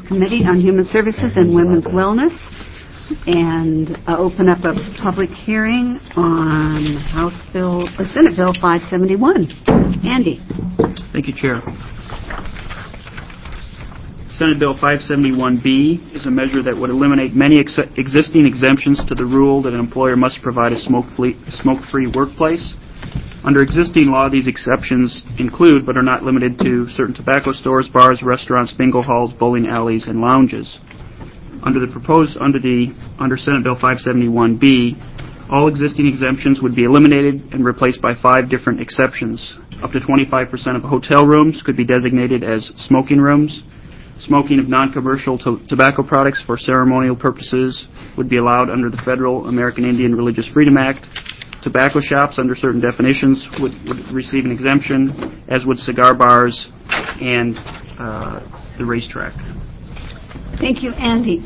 Committee on Human Services and Women's Wellness and open up a public hearing on Senate Bill 571. Andy. Thank you, Chair. Senate Bill 571B is a measure that would eliminate many existing exemptions to the rule that an employer must provide a smoke-free workplace. Under existing law, these exceptions include, but are not limited to, certain tobacco stores, bars, restaurants, bingo halls, bowling alleys, and lounges. Under Senate Bill 571B, all existing exemptions would be eliminated and replaced by 5 different exceptions. Up to 25% of hotel rooms could be designated as smoking rooms. Smoking of non-commercial tobacco products for ceremonial purposes would be allowed under the Federal American Indian Religious Freedom Act. Tobacco shops under certain definitions would receive an exemption, as would cigar bars and the racetrack. Thank you, Andy.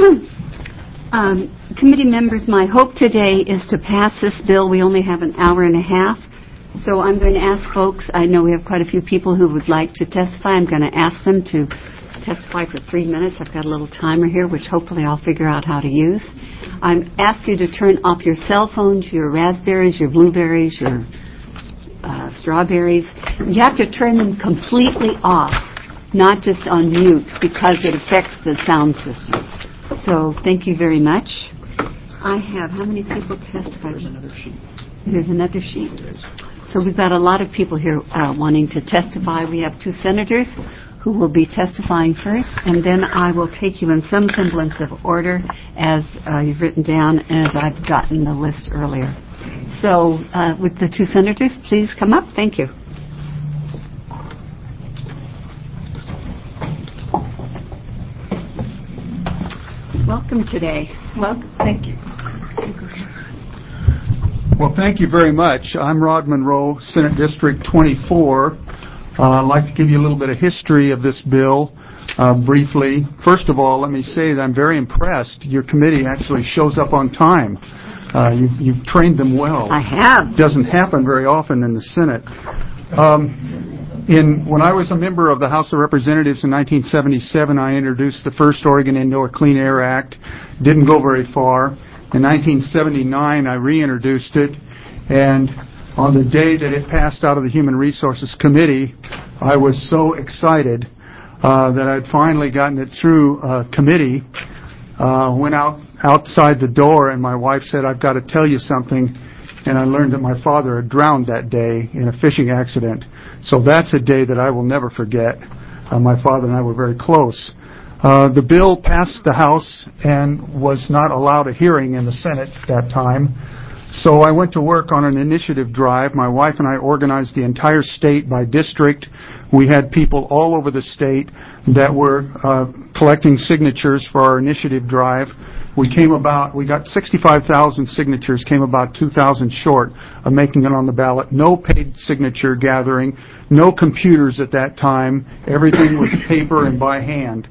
Committee members, my hope today is to pass this bill. We only have an hour and a half, so I'm going to ask folks, I know we have quite a few people who would like to testify. I'm going to ask them to testify for 3 minutes. I've got a little timer here, which hopefully I'll figure out how to use. I ask you to turn off your cell phones, your raspberries, your blueberries, your strawberries. You have to turn them completely off, not just on mute, because it affects the sound system. So thank you very much. I have, how many people testified? There's another sheet. There's another sheet. So we've got a lot of people here wanting to testify. We have 2 senators who will be testifying first, and then I will take you in some semblance of order as you've written down and as I've gotten the list earlier. So would the 2 senators please come up? Thank you. Welcome today. Welcome. Thank you. Well, thank you very much. I'm Rod Monroe, Senate District 24. I'd like to give you a little bit of history of this bill briefly. First of all, let me say that I'm very impressed. Your committee actually shows up on time. You've trained them well. I have. It doesn't happen very often in the Senate. When I was a member of the House of Representatives in 1977, I introduced the first Oregon Indoor Clean Air Act. Didn't go very far. In 1979, I reintroduced it, and on the day that it passed out of the Human Resources Committee, I was so excited that I'd finally gotten it through committee. Went outside the door, and my wife said, "I've got to tell you something." And I learned that my father had drowned that day in a fishing accident. So that's a day that I will never forget. My father and I were very close. The bill passed the House and was not allowed a hearing in the Senate at that time. So I went to work on an initiative drive. My wife and I organized the entire state by district. We had people all over the state that were collecting signatures for our initiative drive. We got 65,000 signatures, came about 2,000 short of making it on the ballot. No paid signature gathering, no computers at that time. Everything was paper and by hand.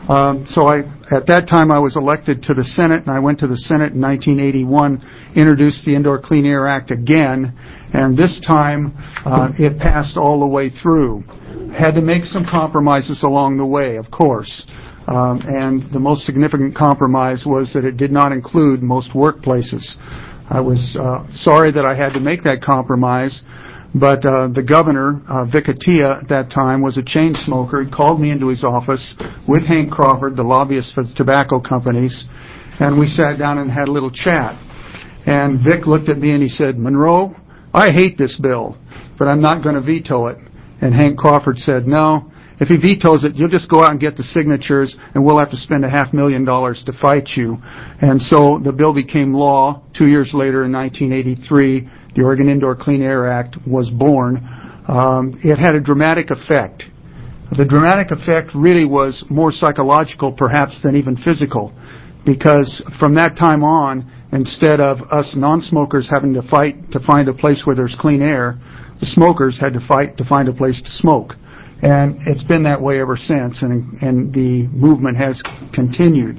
At that time, I was elected to the Senate, and I went to the Senate in 1981, introduced the Indoor Clean Air Act again, and this time it passed all the way through. Had to make some compromises along the way, of course. And the most significant compromise was that it did not include most workplaces. I was sorry that I had to make that compromise, but the governor, Vic Atiyeh, at that time was a chain smoker. He called me into his office with Hank Crawford, the lobbyist for the tobacco companies, and we sat down and had a little chat. And Vic looked at me and he said, "Monroe, I hate this bill, but I'm not going to veto it." And Hank Crawford said, "No. If he vetoes it, you'll just go out and get the signatures, and we'll have to spend $500,000 to fight you." And so the bill became law. 2 years later, in 1983, the Oregon Indoor Clean Air Act was born. It had a dramatic effect. The dramatic effect really was more psychological, perhaps, than even physical, because from that time on, instead of us non-smokers having to fight to find a place where there's clean air, the smokers had to fight to find a place to smoke. And it's been that way ever since, and the movement has continued.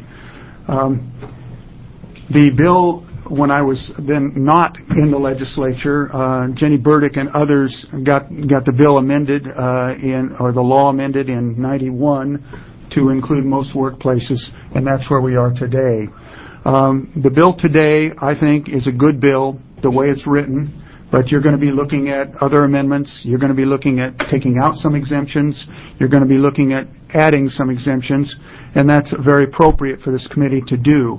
The bill, when I was then not in the legislature, Jenny Burdick and others got the bill amended the law amended in 91. to include most workplaces, and that's where we are today. The bill today, I think, is a good bill, the way it's written, but you're going to be looking at other amendments. You're going to be looking at taking out some exemptions. You're going to be looking at adding some exemptions, and that's very appropriate for this committee to do.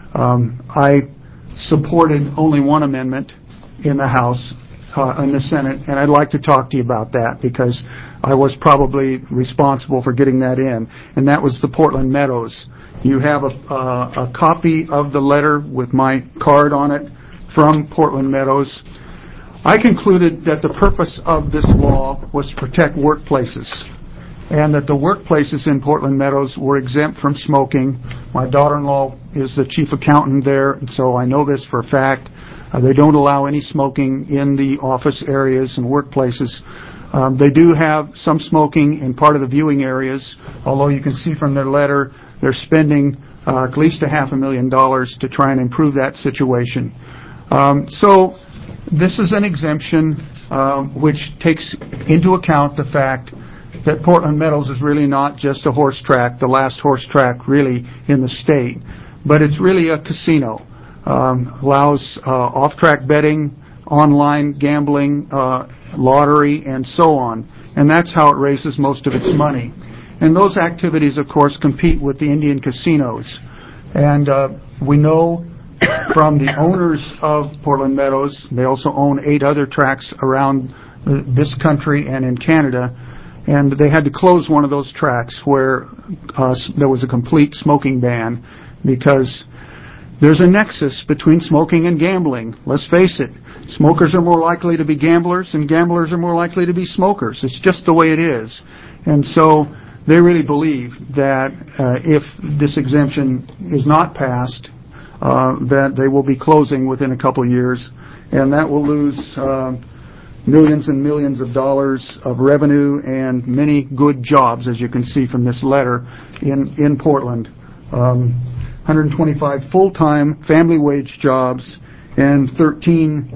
I supported only one amendment in the House, in the Senate, and I'd like to talk to you about that because I was probably responsible for getting that in, and that was the Portland Meadows. You have a copy of the letter with my card on it from Portland Meadows. I concluded that the purpose of this law was to protect workplaces and that the workplaces in Portland Meadows were exempt from smoking. My daughter-in-law is the chief accountant there, and so I know this for a fact. They don't allow any smoking in the office areas and workplaces. They do have some smoking in part of the viewing areas, although you can see from their letter they're spending at least $500,000 to try and improve that situation. So this is an exemption which takes into account the fact that Portland Meadows is really not just a horse track, the last horse track really in the state, but it's really a casino. Allows off-track betting, online gambling, lottery, and so on. And that's how it raises most of its money. And those activities, of course, compete with the Indian casinos. And we know from the owners of Portland Meadows, they also own 8 other tracks around this country and in Canada, and they had to close one of those tracks where there was a complete smoking ban because there's a nexus between smoking and gambling. Let's face it, smokers are more likely to be gamblers and gamblers are more likely to be smokers. It's just the way it is. And so they really believe that if this exemption is not passed, that they will be closing within a couple of years, and that will lose millions and millions of dollars of revenue and many good jobs, as you can see from this letter, in Portland. 125 full-time family wage jobs and $13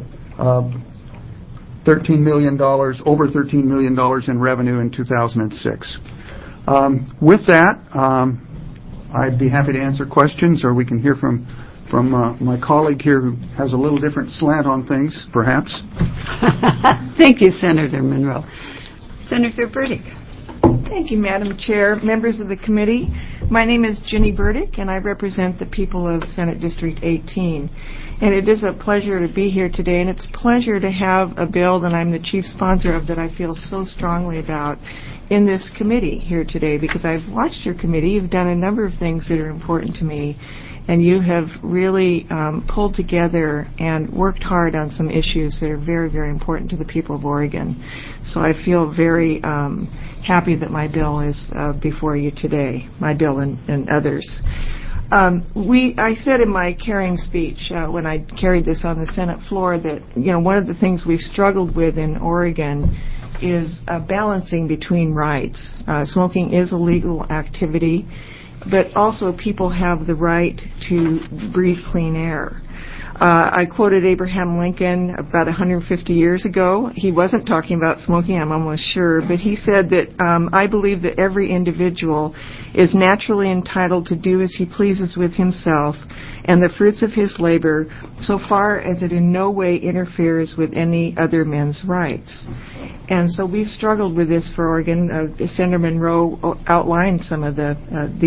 million, over $13 million in revenue in 2006. With that, I'd be happy to answer questions, or we can hear from my colleague here who has a little different slant on things, perhaps. Thank you, Senator Monroe. Senator Burdick. Thank you, Madam Chair, members of the committee. My name is Ginny Burdick, and I represent the people of Senate District 18. And it is a pleasure to be here today, and it's a pleasure to have a bill that I'm the chief sponsor of that I feel so strongly about in this committee here today, because I've watched your committee. You've done a number of things that are important to me, and you have really pulled together and worked hard on some issues that are very, very important to the people of Oregon. So I feel very happy that my bill is before you today, my bill and others. I said in my carrying speech when I carried this on the Senate floor that, one of the things we've struggled with in Oregon is balancing between rights. Smoking is a legal activity, but also people have the right to breathe clean air. I quoted Abraham Lincoln about 150 years ago. He wasn't talking about smoking, I'm almost sure, but he said that I believe that every individual is naturally entitled to do as he pleases with himself and the fruits of his labor, so far as it in no way interferes with any other man's rights. And so we've struggled with this for Oregon. Senator Monroe outlined some of the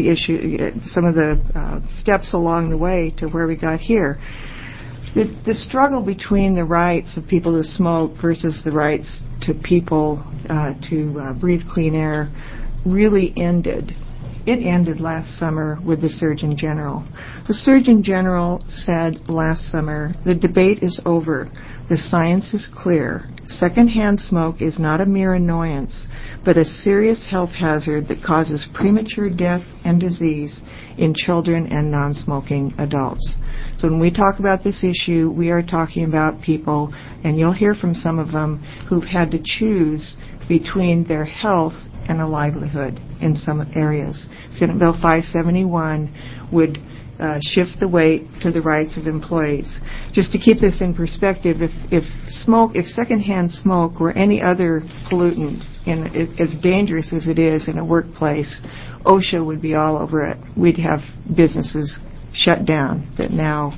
steps along the way to where we got here. The struggle between the rights of people to smoke versus the rights to people to breathe clean air really ended. It ended last summer with the Surgeon General. The Surgeon General said last summer, the debate is over. The science is clear. Secondhand smoke is not a mere annoyance, but a serious health hazard that causes premature death and disease in children and non-smoking adults. So when we talk about this issue, we are talking about people, and you'll hear from some of them, who've had to choose between their health and a livelihood in some areas. Senate Bill 571 would shift the weight to the rights of employees. Just to keep this in perspective, if secondhand smoke were any other pollutant as dangerous as it is in a workplace, OSHA would be all over it. We'd have businesses shut down that now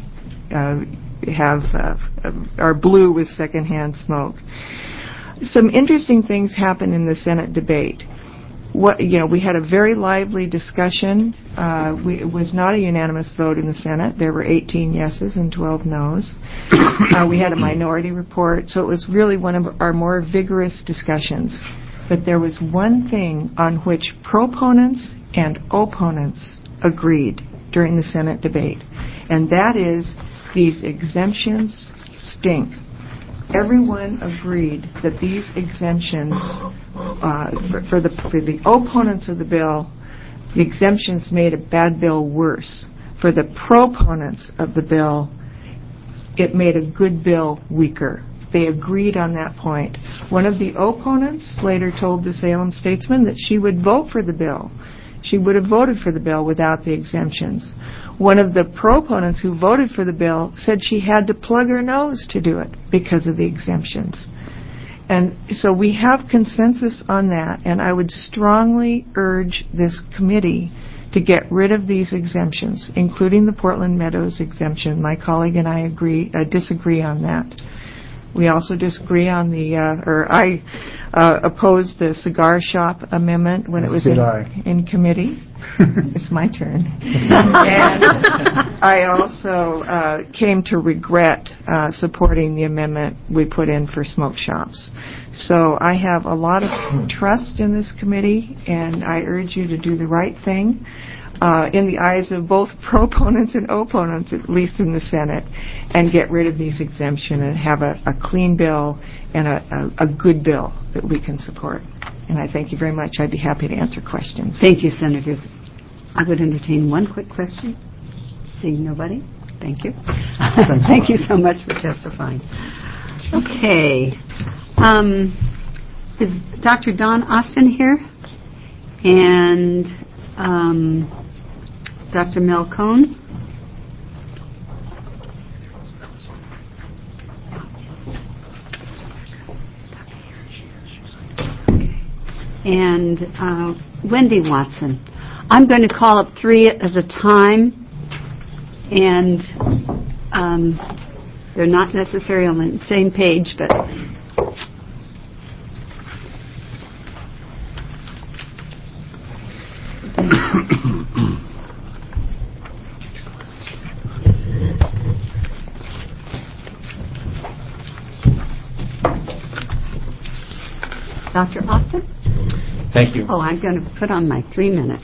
are blue with secondhand smoke. Some interesting things happened in the Senate debate. We had a very lively discussion. It was not a unanimous vote in the Senate. There were 18 yeses and 12 noes. We had a minority report, so it was really one of our more vigorous discussions. But there was one thing on which proponents and opponents agreed during the Senate debate, and that is these exemptions stink. Everyone agreed that these exemptions, for the opponents of the bill, the exemptions made a bad bill worse. For the proponents of the bill, it made a good bill weaker. They agreed on that point. One of the opponents later told the Salem Statesman that she would vote for the bill. She would have voted for the bill without the exemptions. One of the proponents who voted for the bill said she had to plug her nose to do it because of the exemptions. And so we have consensus on that, and I would strongly urge this committee to get rid of these exemptions, including the Portland Meadows exemption. My colleague and I disagree on that. We also disagree on I opposed the cigar shop amendment when it was in committee. It's my turn. And I also came to regret supporting the amendment we put in for smoke shops. So I have a lot of trust in this committee, and I urge you to do the right thing in the eyes of both proponents and opponents, at least in the Senate, and get rid of these exemptions and have a clean bill and a good bill that we can support. And I thank you very much. I'd be happy to answer questions. Thank you, Senator. I would entertain one quick question. Seeing nobody? Thank you. Thank you so much for testifying. Okay. Is Dr. Don Austin here? And Dr. Mel Cohn? And Wendy Watson. I'm going to call up three at a time, and they're not necessarily on the same page, but Dr. Austin? Thank you. Oh, I'm going to put on my 3 minutes.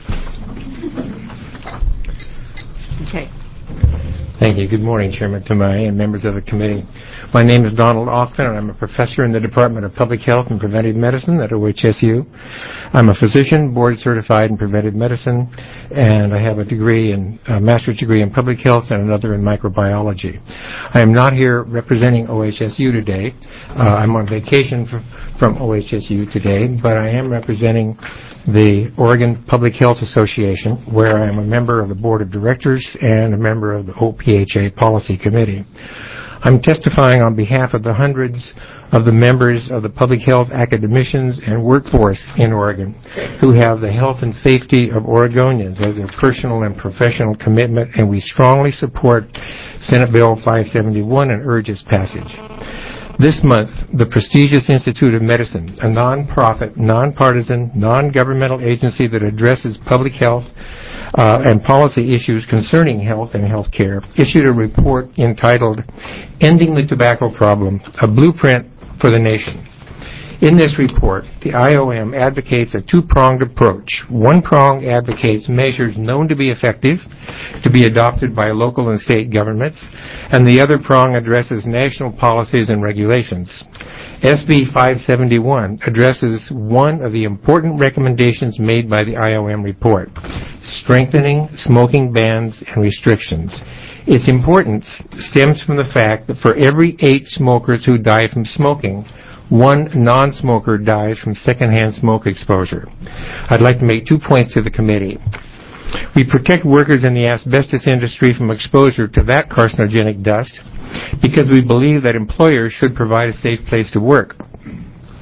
Okay. Thank you. Good morning, Chairman Tamai and members of the committee. My name is Donald Austin, and I'm a professor in the Department of Public Health and Preventive Medicine at OHSU. I'm a physician, board certified in preventive medicine, and I have a master's degree in public health and another in microbiology. I am not here representing OHSU today. I'm on vacation from OHSU today, but I am representing the Oregon Public Health Association, where I am a member of the board of directors and a member of the OPHA Policy Committee. I'm testifying on behalf of the hundreds of the members of the public health academicians and workforce in Oregon who have the health and safety of Oregonians as their personal and professional commitment, and we strongly support Senate Bill 571 and urge its passage. This month, the prestigious Institute of Medicine, a non-profit, non-partisan, non-governmental agency that addresses public health and policy issues concerning health and health care, issued a report entitled Ending the Tobacco Problem, a Blueprint for the Nation. In this report, the IOM advocates a two-pronged approach. One prong advocates measures known to be effective to be adopted by local and state governments, and the other prong addresses national policies and regulations. SB 571 addresses one of the important recommendations made by the IOM report, strengthening smoking bans and restrictions. Its importance stems from the fact that for every 8 smokers who die from smoking, 1 non-smoker dies from secondhand smoke exposure. I'd like to make 2 points to the committee. We protect workers in the asbestos industry from exposure to that carcinogenic dust because we believe that employers should provide a safe place to work.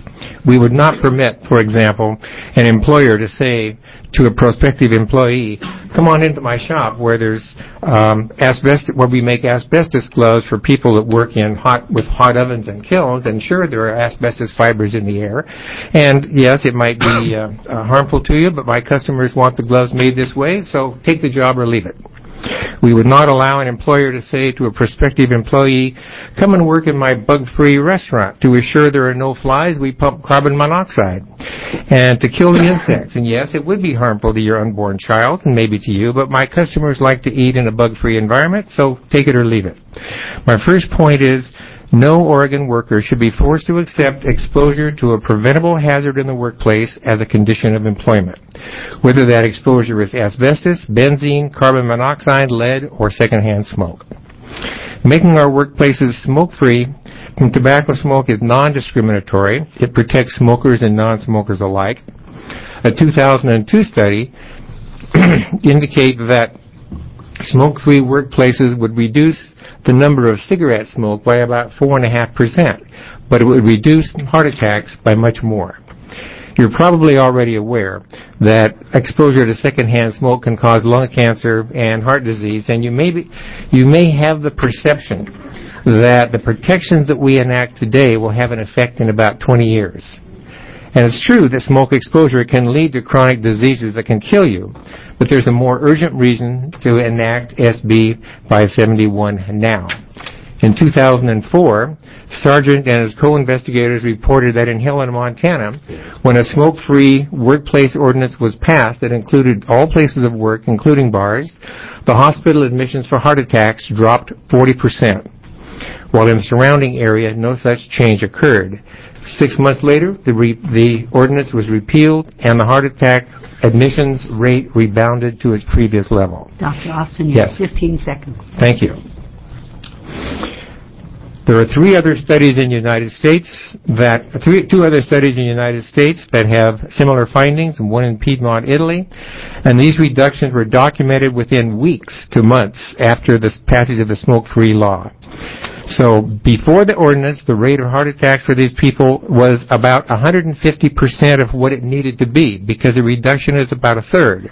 We would not permit, for example, an employer to say to a prospective employee, come on into my shop where there's where we make asbestos gloves for people that work with hot ovens and kilns, and sure, there are asbestos fibers in the air, and yes, it might be harmful to you, but my customers want the gloves made this way, so take the job or leave it. We would not allow an employer to say to a prospective employee, come and work in my bug-free restaurant. To assure there are no flies, we pump carbon monoxide. And to kill the insects. And yes, it would be harmful to your unborn child, and maybe to you, but my customers like to eat in a bug-free environment, so take it or leave it. My first point is, no Oregon worker should be forced to accept exposure to a preventable hazard in the workplace as a condition of employment, whether that exposure is asbestos, benzene, carbon monoxide, lead, or secondhand smoke. Making our workplaces smoke-free from tobacco smoke is non-discriminatory. It protects smokers and non-smokers alike. A 2002 study indicates that smoke-free workplaces would reduce the number of cigarette smoke by about 4.5%, but it would reduce heart attacks by much more. You're probably already aware that exposure to secondhand smoke can cause lung cancer and heart disease, and you may have the perception that the protections that we enact today will have an effect in about 20 years. And it's true that smoke exposure can lead to chronic diseases that can kill you, but there's a more urgent reason to enact SB 571 now. In 2004, Sargent and his co-investigators reported that in Helena, Montana, when a smoke-free workplace ordinance was passed that included all places of work, including bars, the hospital admissions for heart attacks dropped 40%, while in the surrounding area, no such change occurred. 6 months later, the ordinance was repealed, and the heart attack admissions rate rebounded to its previous level. Dr. Austin, you have 15 seconds. Thank you. There are two other studies in the United States that have similar findings, one in Piedmont, Italy, and these reductions were documented within weeks to months after the passage of the smoke-free law. So before the ordinance, the rate of heart attacks for these people was about 150% of what it needed to be, because the reduction is about a third.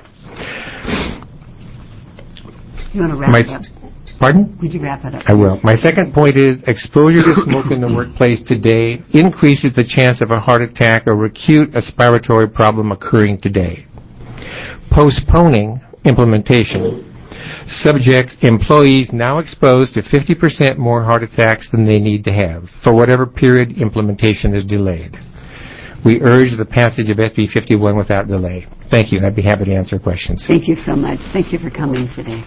You want to wrap it up? Pardon? Would you wrap it up? I will. My second point is exposure to smoke in the workplace today increases the chance of a heart attack or acute respiratory problem occurring today. Postponing implementation subjects employees now exposed to 50% more heart attacks than they need to have for whatever period implementation is delayed. We urge the passage of SB 51 without delay. Thank you, and I'd be happy to answer questions. Thank you so much. Thank you for coming today.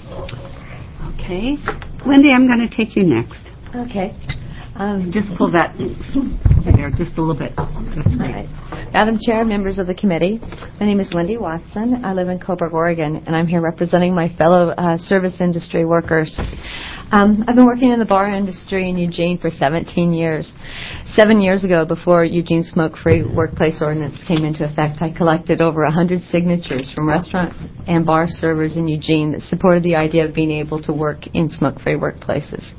Okay. Wendy, I'm going to take you next. Okay. Just pull that over there just a little bit. That's right. Madam Chair, members of the committee, my name is Wendy Watson. I live in Coburg, Oregon, and I'm here representing my fellow service industry workers. I've been working in the bar industry in Eugene for 17 years. 7 years ago, before Eugene's smoke-free workplace ordinance came into effect, I collected over 100 signatures from restaurant and bar servers in Eugene that supported the idea of being able to work in smoke-free workplaces.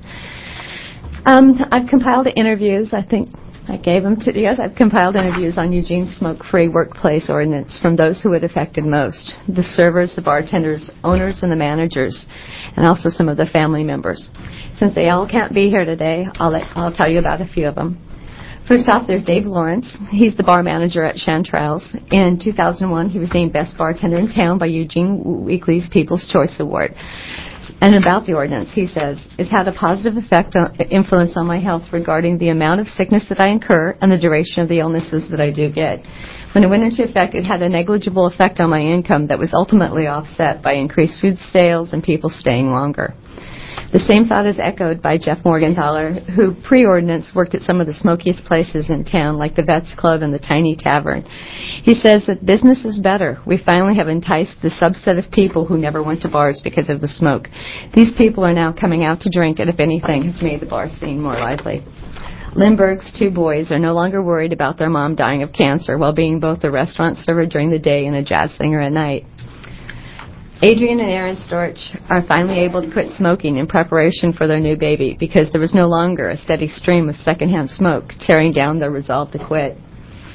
I've compiled interviews. I think I gave them to you guys. I've compiled interviews on Eugene's smoke-free workplace ordinance from those who it affected most: the servers, the bartenders, owners, and the managers, and also some of their family members. Since they all can't be here today, I'll tell you about a few of them. First off, there's Dave Lawrence. He's the bar manager at Chanterelles. In 2001, he was named Best Bartender in Town by Eugene Weekly's People's Choice Award. And about the ordinance, he says, it's had a positive influence on my health regarding the amount of sickness that I incur and the duration of the illnesses that I do get. When it went into effect, it had a negligible effect on my income that was ultimately offset by increased food sales and people staying longer. The same thought is echoed by Jeff Morgenthaler, who pre-ordinance worked at some of the smokiest places in town, like the Vets Club and the Tiny Tavern. He says that business is better. We finally have enticed the subset of people who never went to bars because of the smoke. These people are now coming out to drink, and if anything, has made the bar scene more lively. Lindbergh's two boys are no longer worried about their mom dying of cancer while being both a restaurant server during the day and a jazz singer at night. Adrian and Aaron Storch are finally able to quit smoking in preparation for their new baby because there was no longer a steady stream of secondhand smoke tearing down their resolve to quit.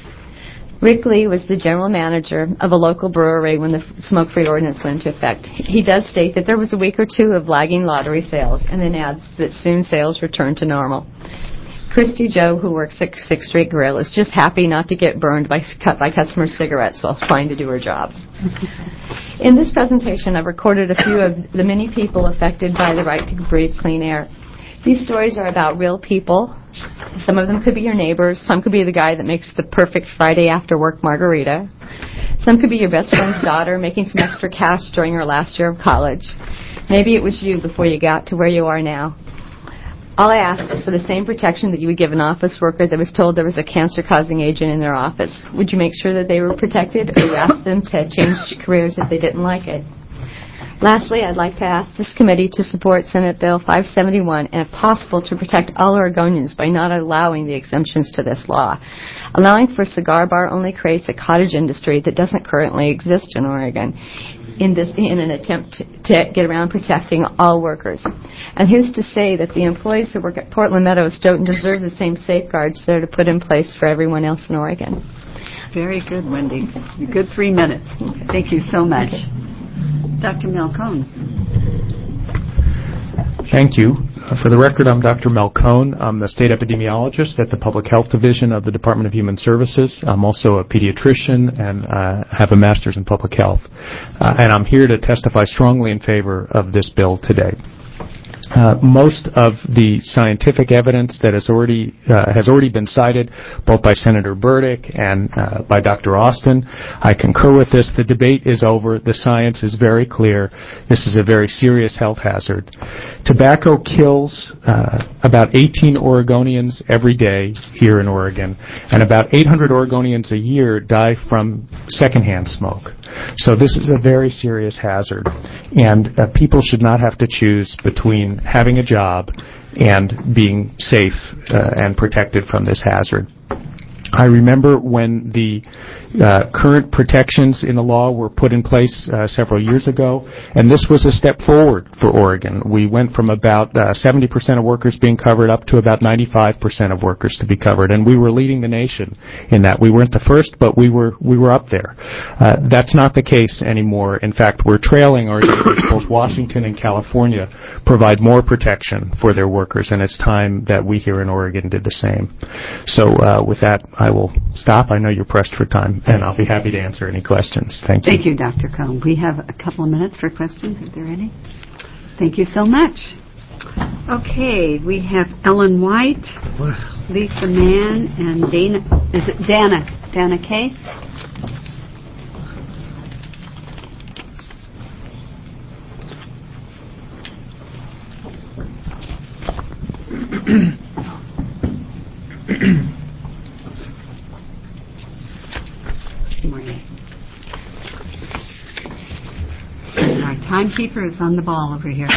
Rick Lee was the general manager of a local brewery when the smoke-free ordinance went into effect. He does state that there was a week or two of lagging lottery sales, and then adds that soon sales returned to normal. Christy Joe, who works at Sixth Street Grill, is just happy not to get cut by customer cigarettes while trying to do her job. In this presentation, I've recorded a few of the many people affected by the right to breathe clean air. These stories are about real people. Some of them could be your neighbors. Some could be the guy that makes the perfect Friday after work margarita. Some could be your best friend's daughter making some extra cash during her last year of college. Maybe it was you before you got to where you are now. All I ask is for the same protection that you would give an office worker that was told there was a cancer-causing agent in their office. Would you make sure that they were protected, or you ask them to change careers if they didn't like it? Lastly, I'd like to ask this committee to support Senate Bill 571 and, if possible, to protect all Oregonians by not allowing the exemptions to this law. Allowing for a cigar bar only creates a cottage industry that doesn't currently exist in Oregon in an attempt to get around protecting all workers. And who's to say that the employees that work at Portland Meadows don't deserve the same safeguards that are put in place for everyone else in Oregon? Very good, Wendy. Good 3 minutes. Thank you so much. Dr. Malcone. Thank you. For the record, I'm Dr. Malcone. I'm the state epidemiologist at the Public Health Division of the Department of Human Services. I'm also a pediatrician and have a master's in public health. And I'm here to testify strongly in favor of this bill today. Most of the scientific evidence that has already been cited, both by Senator Burdick and by Dr. Austin. I concur with this. The debate is over. The science is very clear. This is a very serious health hazard. Tobacco kills about 18 Oregonians every day here in Oregon, and about 800 Oregonians a year die from secondhand smoke. So this is a very serious hazard, and people should not have to choose between having a job and being safe and protected from this hazard. I remember when the current protections in the law were put in place several years ago, and this was a step forward for Oregon. We went from about 70% of workers being covered up to about 95% of workers to be covered, and we were leading the nation in that. We weren't the first, but we were up there. That's not the case anymore. In fact, we're trailing our neighbors. Both Washington and California provide more protection for their workers, and it's time that we here in Oregon did the same. So with that, I will stop. I know you're pressed for time, and I'll be happy to answer any questions. Thank you. Thank you, Dr. Cohn. We have a couple of minutes for questions. Are there any? Thank you so much. Okay, we have Ellen White, Lisa Mann, and Dana Kay? Our timekeeper is on the ball over here.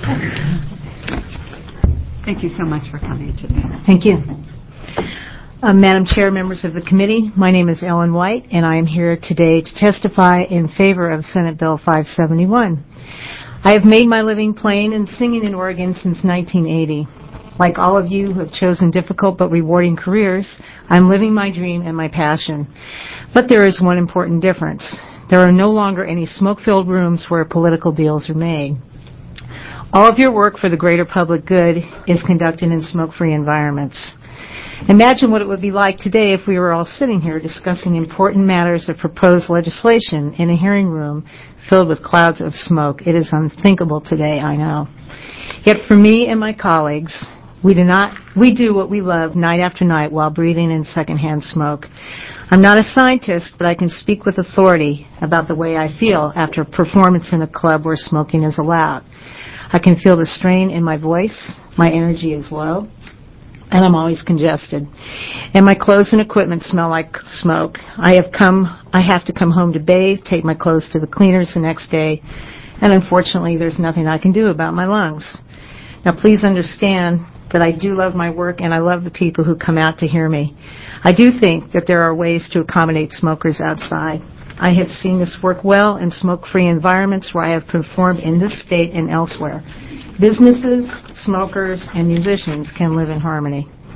Thank you so much for coming today. Thank you. Madam Chair, members of the committee, my name is Ellen White, and I am here today to testify in favor of Senate Bill 571. I have made my living playing and singing in Oregon since 1980. Like all of you who have chosen difficult but rewarding careers, I'm living my dream and my passion. But there is one important difference. There are no longer any smoke-filled rooms where political deals are made. All of your work for the greater public good is conducted in smoke-free environments. Imagine what it would be like today if we were all sitting here discussing important matters of proposed legislation in a hearing room filled with clouds of smoke. It is unthinkable today, I know. Yet for me and my colleagues, we do what we love night after night while breathing in secondhand smoke. I'm not a scientist, but I can speak with authority about the way I feel after a performance in a club where smoking is allowed. I can feel the strain in my voice, my energy is low, and I'm always congested. And my clothes and equipment smell like smoke. I have to come home to bathe, take my clothes to the cleaners the next day, and unfortunately there's nothing I can do about my lungs. Now please understand that I do love my work and I love the people who come out to hear me. I do think that there are ways to accommodate smokers outside. I have seen this work well in smoke-free environments where I have performed in this state and elsewhere. Businesses, smokers, and musicians can live in harmony.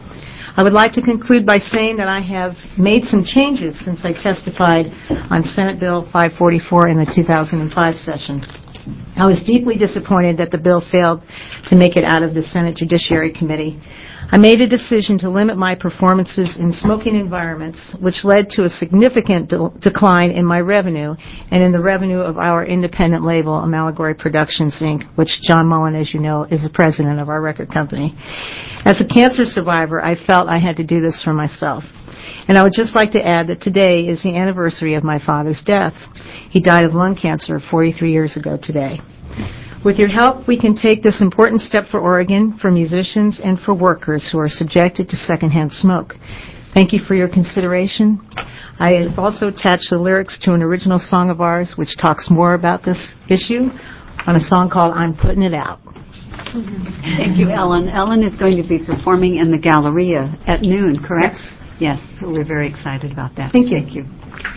I would like to conclude by saying that I have made some changes since I testified on Senate Bill 544 in the 2005 session. I was deeply disappointed that the bill failed to make it out of the Senate Judiciary Committee. I made a decision to limit my performances in smoking environments, which led to a significant decline in my revenue and in the revenue of our independent label, Amalgori Productions, Inc., which John Mullen, as you know, is the president of our record company. As a cancer survivor, I felt I had to do this for myself. And I would just like to add that today is the anniversary of my father's death. He died of lung cancer 43 years ago today. With your help, we can take this important step for Oregon, for musicians, and for workers who are subjected to secondhand smoke. Thank you for your consideration. I have also attached the lyrics to an original song of ours which talks more about this issue on a song called I'm Putting It Out. Thank you, Ellen. Ellen is going to be performing in the Galleria at noon, correct? Yes, so we're very excited about that. Thank you. Thank you.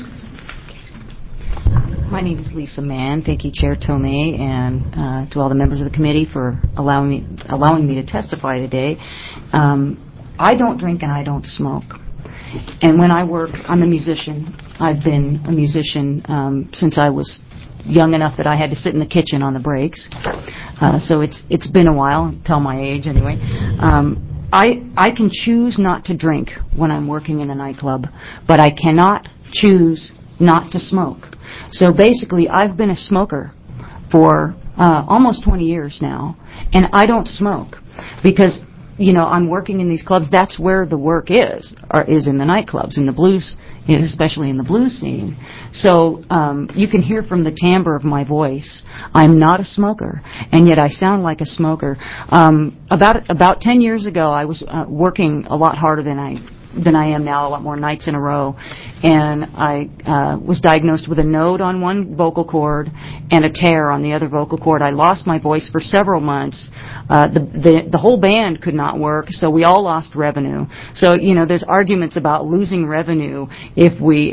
My name is Lisa Mann. Thank you, Chair Tomei, and to all the members of the committee for allowing me to testify today. I don't drink and I don't smoke. And when I work, I'm a musician. I've been a musician since I was young enough that I had to sit in the kitchen on the breaks. So it's been a while, tell my age anyway. I can choose not to drink when I'm working in a nightclub, but I cannot choose not to smoke. So basically, I've been a smoker for almost 20 years now, and I don't smoke because, I'm working in these clubs. That's where the work is in the nightclubs, in the blues, especially in the blues scene. So you can hear from the timbre of my voice, I'm not a smoker, and yet I sound like a smoker. About 10 years ago, I was working a lot harder than I am now, a lot more nights in a row. And I was diagnosed with a node on one vocal cord and a tear on the other vocal cord. I lost my voice for several months. The whole band could not work, so we all lost revenue. So, there's arguments about losing revenue if we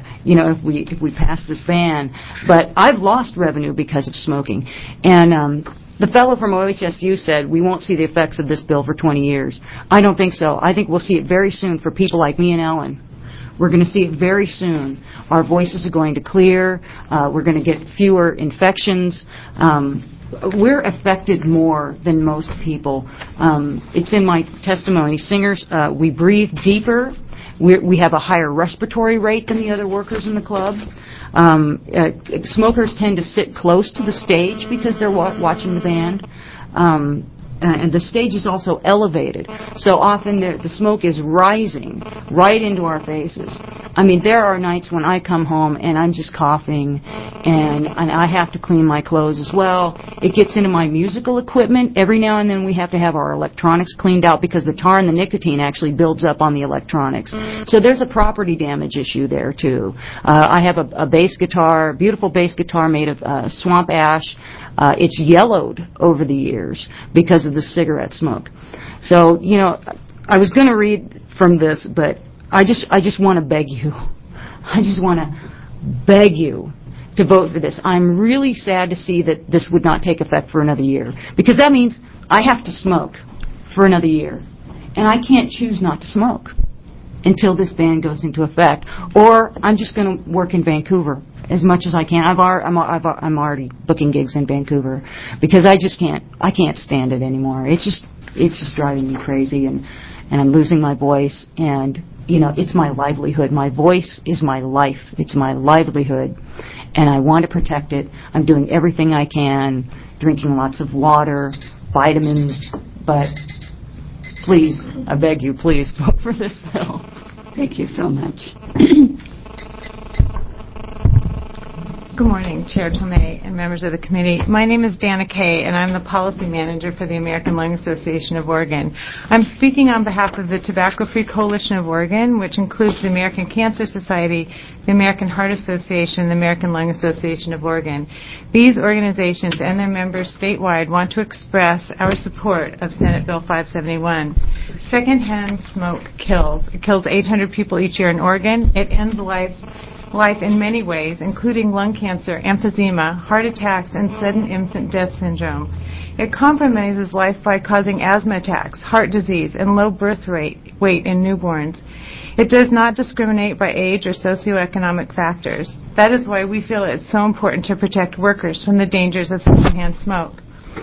pass this ban. But I've lost revenue because of smoking. And the fellow from OHSU said we won't see the effects of this bill for 20 years. I don't think so. I think we'll see it very soon for people like me and Ellen. We're going to see it very soon. Our voices are going to clear. We're going to get fewer infections. We're affected more than most people. It's in my testimony. Singers, we breathe deeper. We have a higher respiratory rate than the other workers in the club. Smokers tend to sit close to the stage because they're watching the band. And the stage is also elevated. So often the smoke is rising right into our faces. I mean, there are nights when I come home and I'm just coughing and I have to clean my clothes as well. It gets into my musical equipment. Every now and then we have to have our electronics cleaned out because the tar and the nicotine actually builds up on the electronics. So there's a property damage issue there, too. I have a bass guitar, beautiful bass guitar made of swamp ash. It's yellowed over the years because of the cigarette smoke. So, I was going to read from this, but I just want to beg you. I just want to beg you to vote for this. I'm really sad to see that this would not take effect for another year, because that means I have to smoke for another year, and I can't choose not to smoke until this ban goes into effect, or I'm just going to work in Vancouver as much as I can. I'm already booking gigs in Vancouver because I can't stand it anymore. It's just driving me crazy, and I'm losing my voice, and it's my livelihood. My voice is my life. It's my livelihood, and I want to protect it. I'm doing everything I can, drinking lots of water, vitamins, but please, I beg you, please vote for this bill. Thank you so much. Good morning, Chair Tomei and members of the committee. My name is Dana Kay, and I'm the policy manager for the American Lung Association of Oregon. I'm speaking on behalf of the Tobacco-Free Coalition of Oregon, which includes the American Cancer Society, the American Heart Association, and the American Lung Association of Oregon. These organizations and their members statewide want to express our support of Senate Bill 571. Secondhand smoke kills. It kills 800 people each year in Oregon. It ends lives life in many ways, including lung cancer, emphysema, heart attacks, and sudden infant death syndrome. It compromises life by causing asthma attacks, heart disease, and low birth weight in newborns. It does not discriminate by age or socioeconomic factors. That is why we feel it's so important to protect workers from the dangers of secondhand smoke.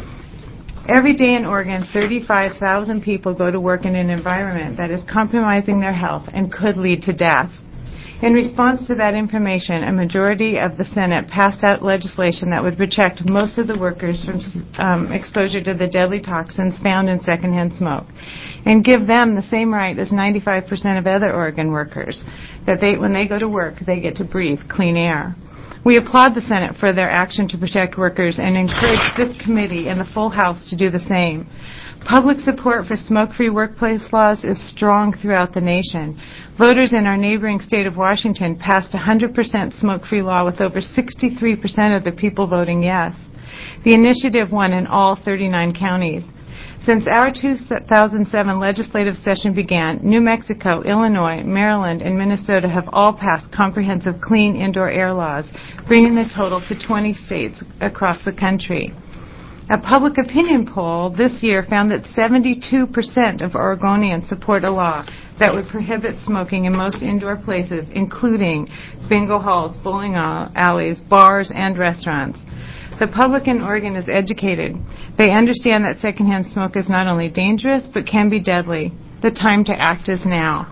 Every day in Oregon, 35,000 people go to work in an environment that is compromising their health and could lead to death. In response to that information, a majority of the Senate passed out legislation that would protect most of the workers from exposure to the deadly toxins found in secondhand smoke and give them the same right as 95% of other Oregon workers, that when they go to work, they get to breathe clean air. We applaud the Senate for their action to protect workers and encourage this committee and the full House to do the same. Public support for smoke-free workplace laws is strong throughout the nation. Voters in our neighboring state of Washington passed a 100% smoke-free law with over 63% of the people voting yes. The initiative won in all 39 counties. Since our 2007 legislative session began, New Mexico, Illinois, Maryland, and Minnesota have all passed comprehensive clean indoor air laws, bringing the total to 20 states across the country. A public opinion poll this year found that 72% of Oregonians support a law that would prohibit smoking in most indoor places, including bingo halls, bowling alleys, bars, and restaurants. The public in Oregon is educated. They understand that secondhand smoke is not only dangerous, but can be deadly. The time to act is now.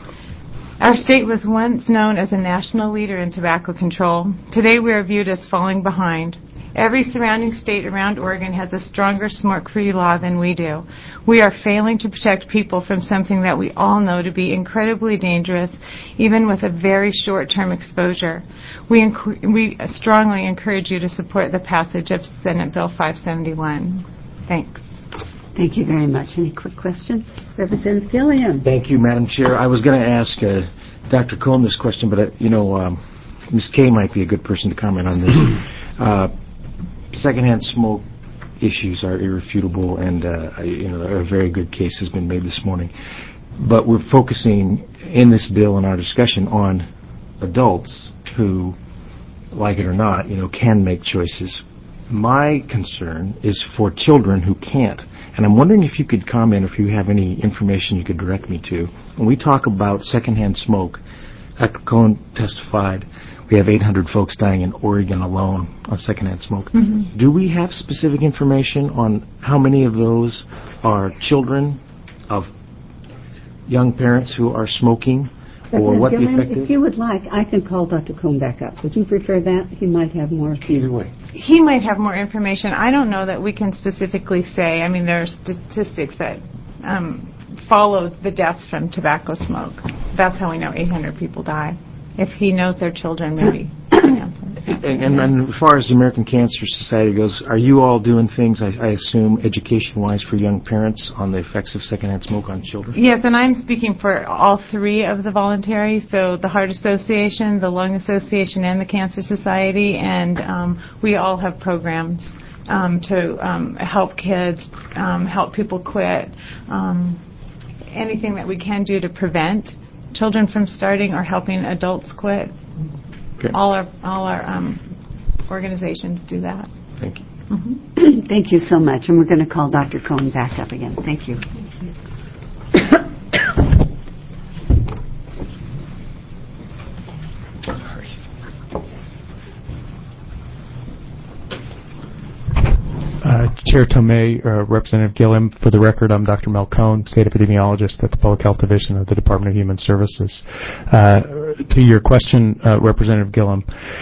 Our state was once known as a national leader in tobacco control. Today we are viewed as falling behind. Every surrounding state around Oregon has a stronger smoke-free law than we do. We are failing to protect people from something that we all know to be incredibly dangerous, even with a very short-term exposure. We strongly encourage you to support the passage of Senate Bill 571. Thanks. Thank you very much. Any quick questions? Representative Gilliam. Thank you, Madam Chair. I was going to ask Dr. Cohn this question, but, Ms. Kay might be a good person to comment on this. Secondhand smoke issues are irrefutable, and a very good case has been made this morning. But we're focusing in this bill in our discussion on adults who, like it or not, can make choices. My concern is for children who can't. And I'm wondering if you could comment, if you have any information you could direct me to. When we talk about secondhand smoke, Dr. Cohn testified we have 800 folks dying in Oregon alone on secondhand smoke. Mm-hmm. Do we have specific information on how many of those are children of young parents who are smoking, or what the effect is? If you would like, I can call Dr. Cohn back up. Would you prefer that? He might have more. Either way. He might have more information. I don't know that we can specifically say. I mean, there are statistics that follow the deaths from tobacco smoke. That's how we know 800 people die. If he knows their children, maybe. And as far as the American Cancer Society goes, are you all doing things, I assume, education-wise for young parents on the effects of secondhand smoke on children? Yes, and I'm speaking for all three of the voluntaries, so the Heart Association, the Lung Association, and the Cancer Society, and we all have programs to help kids, help people quit, anything that we can do to prevent children from starting or helping adults quit. Okay. All our organizations do that. Thank you. Mm-hmm. Thank you so much. And we're going to call Dr. Cohn back up again. Thank you. Chair Tomei, Representative Gilliam, for the record, I'm Dr. Mel Cohn, State Epidemiologist at the Public Health Division of the Department of Human Services. To your question, Representative Gilliam,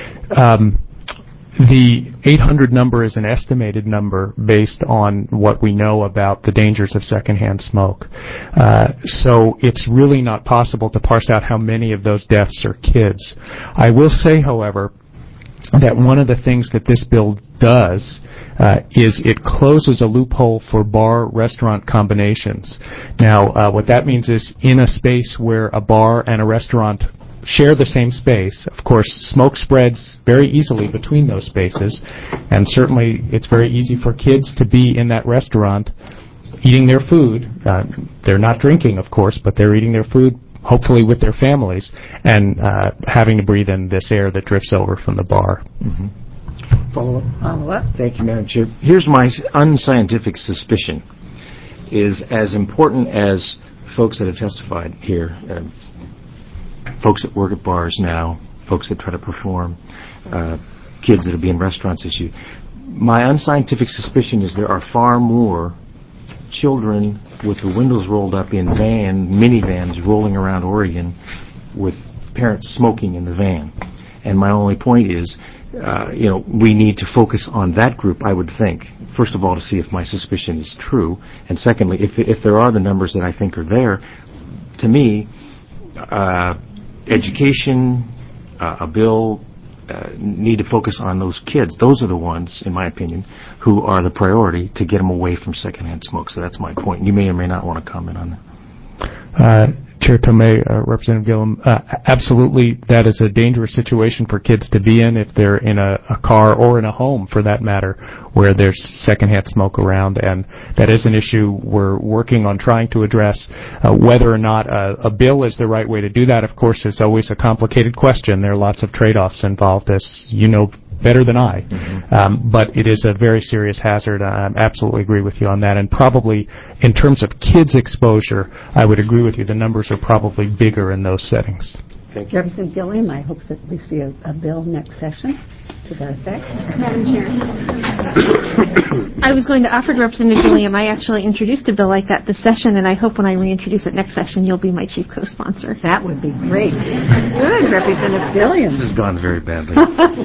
the 800 number is an estimated number based on what we know about the dangers of secondhand smoke. So it's really not possible to parse out how many of those deaths are kids. I will say, however, that one of the things that this bill does is it closes a loophole for bar-restaurant combinations. Now, what that means is in a space where a bar and a restaurant share the same space, of course, smoke spreads very easily between those spaces, and certainly it's very easy for kids to be in that restaurant eating their food. They're not drinking, of course, but they're eating their food, hopefully with their families, and having to breathe in this air that drifts over from the bar. Follow-up? Thank you, Madam Chair. Here's my unscientific suspicion, is as important as folks that have testified here, folks that work at bars now, folks that try to perform, kids that will be in restaurants issue. My unscientific suspicion is there are far more children with the windows rolled up in minivans rolling around Oregon with parents smoking in the van. And my only point is, we need to focus on that group, I would think. First of all, to see if my suspicion is true. And secondly, if there are the numbers that I think are there, to me, education, a bill, need to focus on those kids. Those are the ones, in my opinion, who are the priority to get them away from secondhand smoke. So that's my point. You may or may not want to comment on that. Chair Tomei, Representative Gillum, absolutely that is a dangerous situation for kids to be in if they're in a car or in a home, for that matter, where there's secondhand smoke around, and that is an issue we're working on trying to address. Whether or not a bill is the right way to do that, of course, is always a complicated question. There are lots of trade-offs involved, as you know better than I. But it is a very serious hazard. I absolutely agree with you on that. And probably in terms of kids' exposure, I would agree with you. The numbers are probably bigger in those settings. Thank you. Representative Gilliam, I hope that we see a bill next session to that effect. Madam Chair. I was going to offer to Representative Gilliam, I actually introduced a bill like that this session, and I hope when I reintroduce it next session, you'll be my chief co-sponsor. That would be great. Good, Representative Gilliam. This has gone very badly.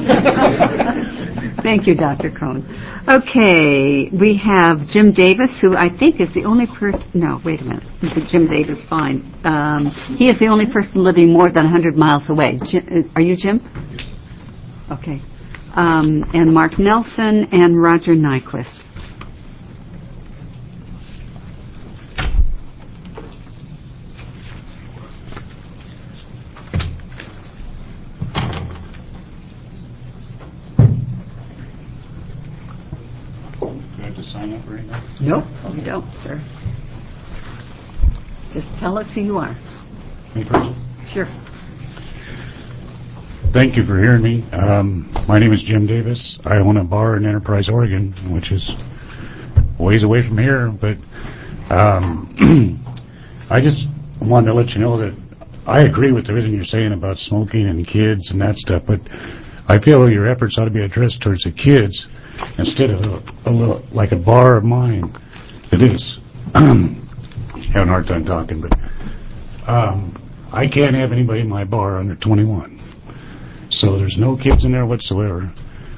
Thank you, Dr. Cohn. Okay, we have Jim Davis, who I think is the only person... No, wait a minute. Jim Davis, fine. He is the only person living more than 100 miles away. Are you Jim? Okay. And Mark Nelson and Roger Nyquist. Sign up right now? Nope, you don't, sir. Just tell us who you are. Me first? Sure. Thank you for hearing me. My name is Jim Davis. I own a bar in Enterprise, Oregon, which is ways away from here. But I just wanted to let you know that I agree with everything you're saying about smoking and kids and that stuff. But I feel your efforts ought to be addressed towards the kids instead of like a bar of mine. It is. Having a hard time talking, but I can't have anybody in my bar under 21. So there's no kids in there whatsoever.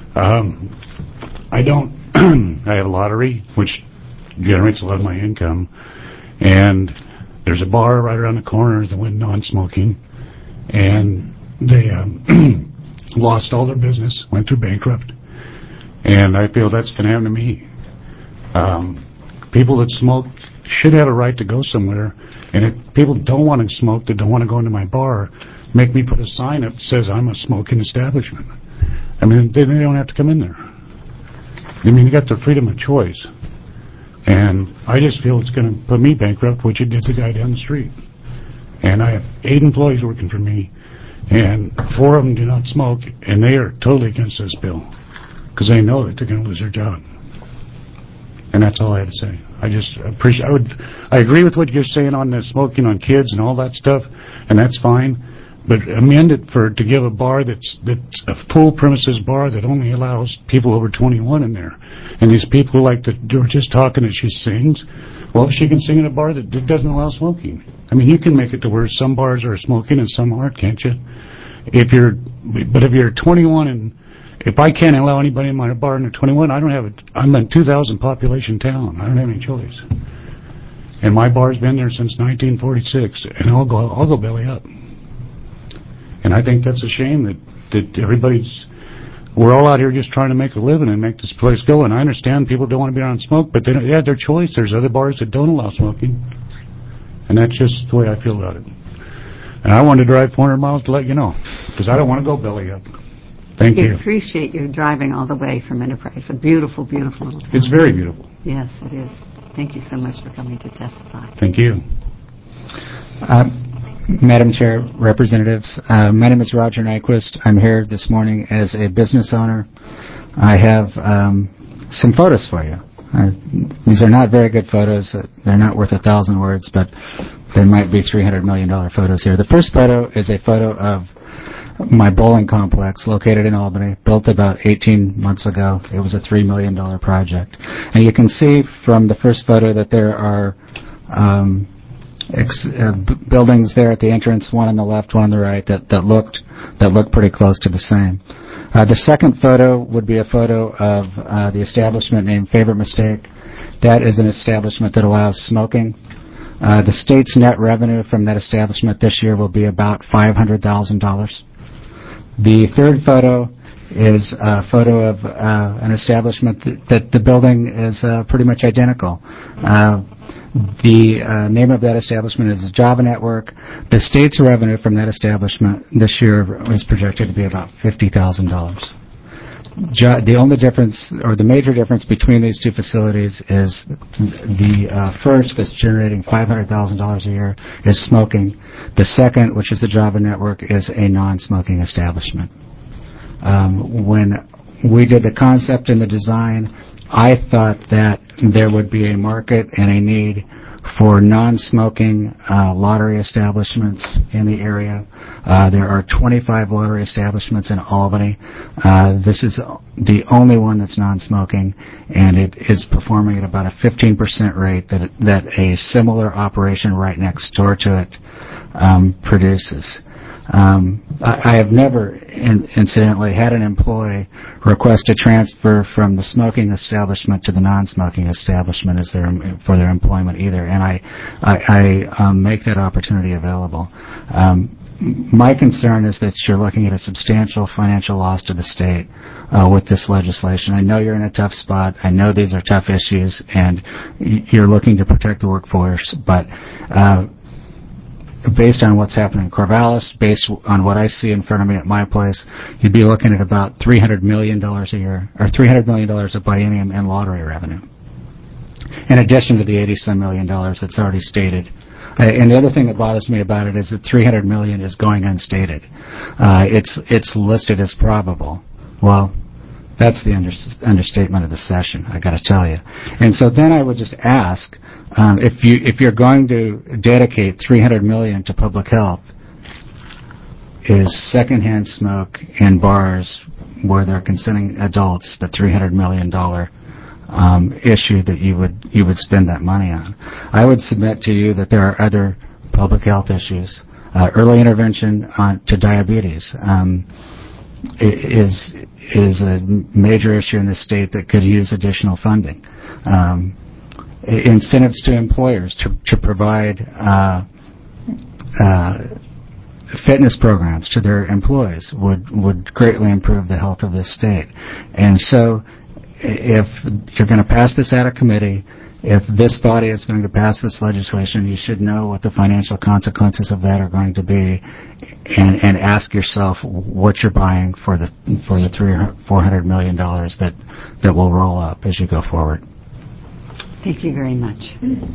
I don't. I have a lottery, which generates a lot of my income, and there's a bar right around the corner that went non-smoking, and they lost all their business, went through bankrupt. And I feel that's going to happen to me. People that smoke should have a right to go somewhere. And if people don't want to smoke, that don't want to go into my bar, make me put a sign up that says I'm a smoking establishment. I mean, they don't have to come in there. I mean, you got the freedom of choice. And I just feel it's going to put me bankrupt, which it did the guy down the street. And I have 8 employees working for me, and 4 of them do not smoke, and they are totally against this bill, because they know that they're going to lose their job. And that's all I had to say. I just appreciate. I agree with what you're saying on the smoking on kids and all that stuff, and that's fine. But amend it to give a bar that's a full premises bar that only allows people over 21 in there. And these people like that were just talking that she sings. Well, she can sing in a bar that doesn't allow smoking. I mean, you can make it to where some bars are smoking and some aren't, can't you? If you're 21 and if I can't allow anybody in my bar under 21, I'm a 2,000 population town. I don't have any choice. And my bar's been there since 1946, and I'll go belly up. And I think that's a shame that we're all out here just trying to make a living and make this place go. And I understand people don't want to be around smoke, but they have their choice. There's other bars that don't allow smoking. And that's just the way I feel about it. And I wanted to drive 400 miles to let you know, because I don't want to go belly up. Thank you. We appreciate you driving all the way from Enterprise. A beautiful, beautiful little town. It's very beautiful. Yes, it is. Thank you so much for coming to testify. Thank you. Madam Chair, representatives, my name is Roger Nyquist. I'm here this morning as a business owner. I have some photos for you. These are not very good photos. They're not worth 1,000 words, but there might be $300 million photos here. The first photo is a photo of my bowling complex located in Albany, built about 18 months ago. It was a $3 million project. And you can see from the first photo that there are buildings there at the entrance, one on the left, one on the right, that looked pretty close to the same. The second photo would be a photo of the establishment named Favorite Mistake. That is an establishment that allows smoking. The state's net revenue from that establishment this year will be about $500,000. The third photo is a photo of an establishment that the building is pretty much identical. The name of that establishment is Java Network. The state's revenue from that establishment this year is projected to be about $50,000. The only difference, or the major difference between these two facilities is the first, that's generating $500,000 a year, is smoking. The second, which is the Java Network, is a non-smoking establishment. When we did the concept and the design, I thought that there would be a market and a need for non-smoking lottery establishments in the area. There are 25 lottery establishments in Albany. This is the only one that's non-smoking, and it is performing at about a 15% rate that a similar operation right next door to it produces. I have never, incidentally, had an employee request a transfer from the smoking establishment to the non-smoking establishment for their employment either, and I make that opportunity available. My concern is that you're looking at a substantial financial loss to the state with this legislation. I know you're in a tough spot. I know these are tough issues, and you're looking to protect the workforce, but based on what's happening in Corvallis, based on what I see in front of me at my place, you'd be looking at about $300 million a year, or $300 million of biennium and lottery revenue, in addition to the $80-some million that's already stated. And the other thing that bothers me about it is that $300 million is going unstated. It's listed as probable. Well, that's the understatement of the session, I got to tell you. And so then I would just ask, if you're going to dedicate $300 million to public health, is secondhand smoke in bars where they're consenting adults the $300 million issue that you would spend that money on? I would submit to you that there are other public health issues. Early intervention to diabetes is a major issue in the state that could use additional funding. Incentives to employers to provide fitness programs to their employees would greatly improve the health of this state. And so if you're going to pass this out of committee, if this body is going to pass this legislation, you should know what the financial consequences of that are going to be, and ask yourself what you're buying for the $400 million that will roll up as you go forward. Thank you very much.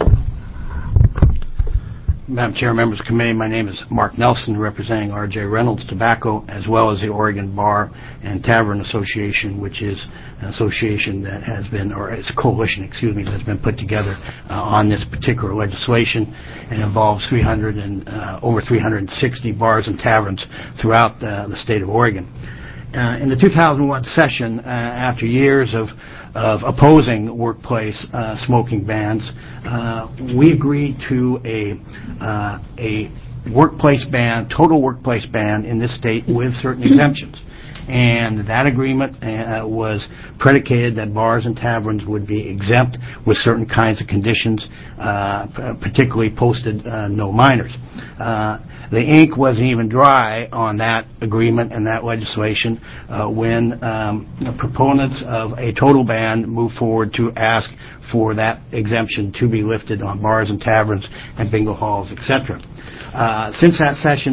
Madam Chair, members of the committee, my name is Mark Nelson, representing R.J. Reynolds Tobacco, as well as the Oregon Bar and Tavern Association, which is an association that has been, or it's a coalition, that has been put together on this particular legislation, and involves over 360 bars and taverns throughout the state of Oregon. In the 2001 session, after years of opposing workplace smoking bans, we agreed to a workplace ban, total workplace ban in this state with certain exemptions. And that agreement was predicated that bars and taverns would be exempt with certain kinds of conditions, particularly posted no minors. The ink wasn't even dry on that agreement and that legislation when proponents of a total ban moved forward to ask for that exemption to be lifted on bars and taverns and bingo halls, etc. Since that session,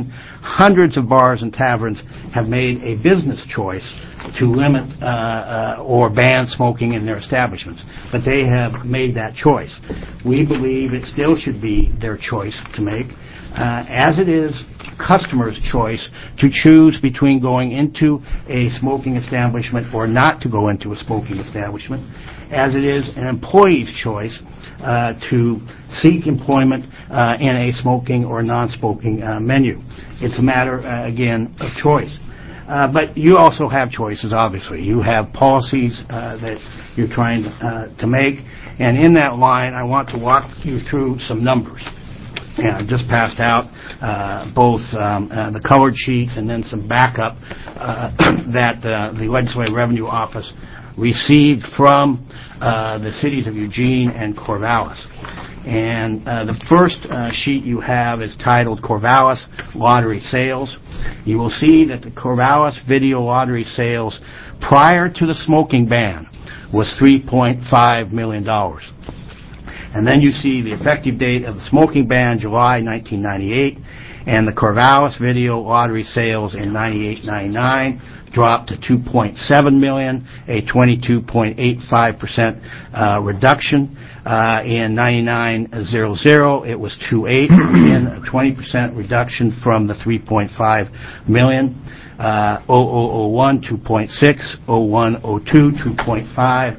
hundreds of bars and taverns have made a business choice to limit or ban smoking in their establishments. But they have made that choice. We believe it still should be their choice to make, as it is customers' choice to choose between going into a smoking establishment or not to go into a smoking establishment, as it is an employee's choice to seek employment in a smoking or non-smoking menu. It's a matter, again, of choice. But you also have choices, obviously. You have policies that you're trying to make. And in that line, I want to walk you through some numbers. And I just passed out both the colored sheets and then some backup that the Legislative Revenue Office received from the cities of Eugene and Corvallis. And the first sheet you have is titled Corvallis Lottery Sales. You will see that the Corvallis video lottery sales prior to the smoking ban was $3.5 million. And then you see the effective date of the smoking ban, July 1998, and the Corvallis video lottery sales in 98-99 dropped to $2.7 million, a 22.85% reduction. In 99-00, it was 2.8, again a 20% reduction from the 3.5 million. 0001, 2.6, 0102, 2.5.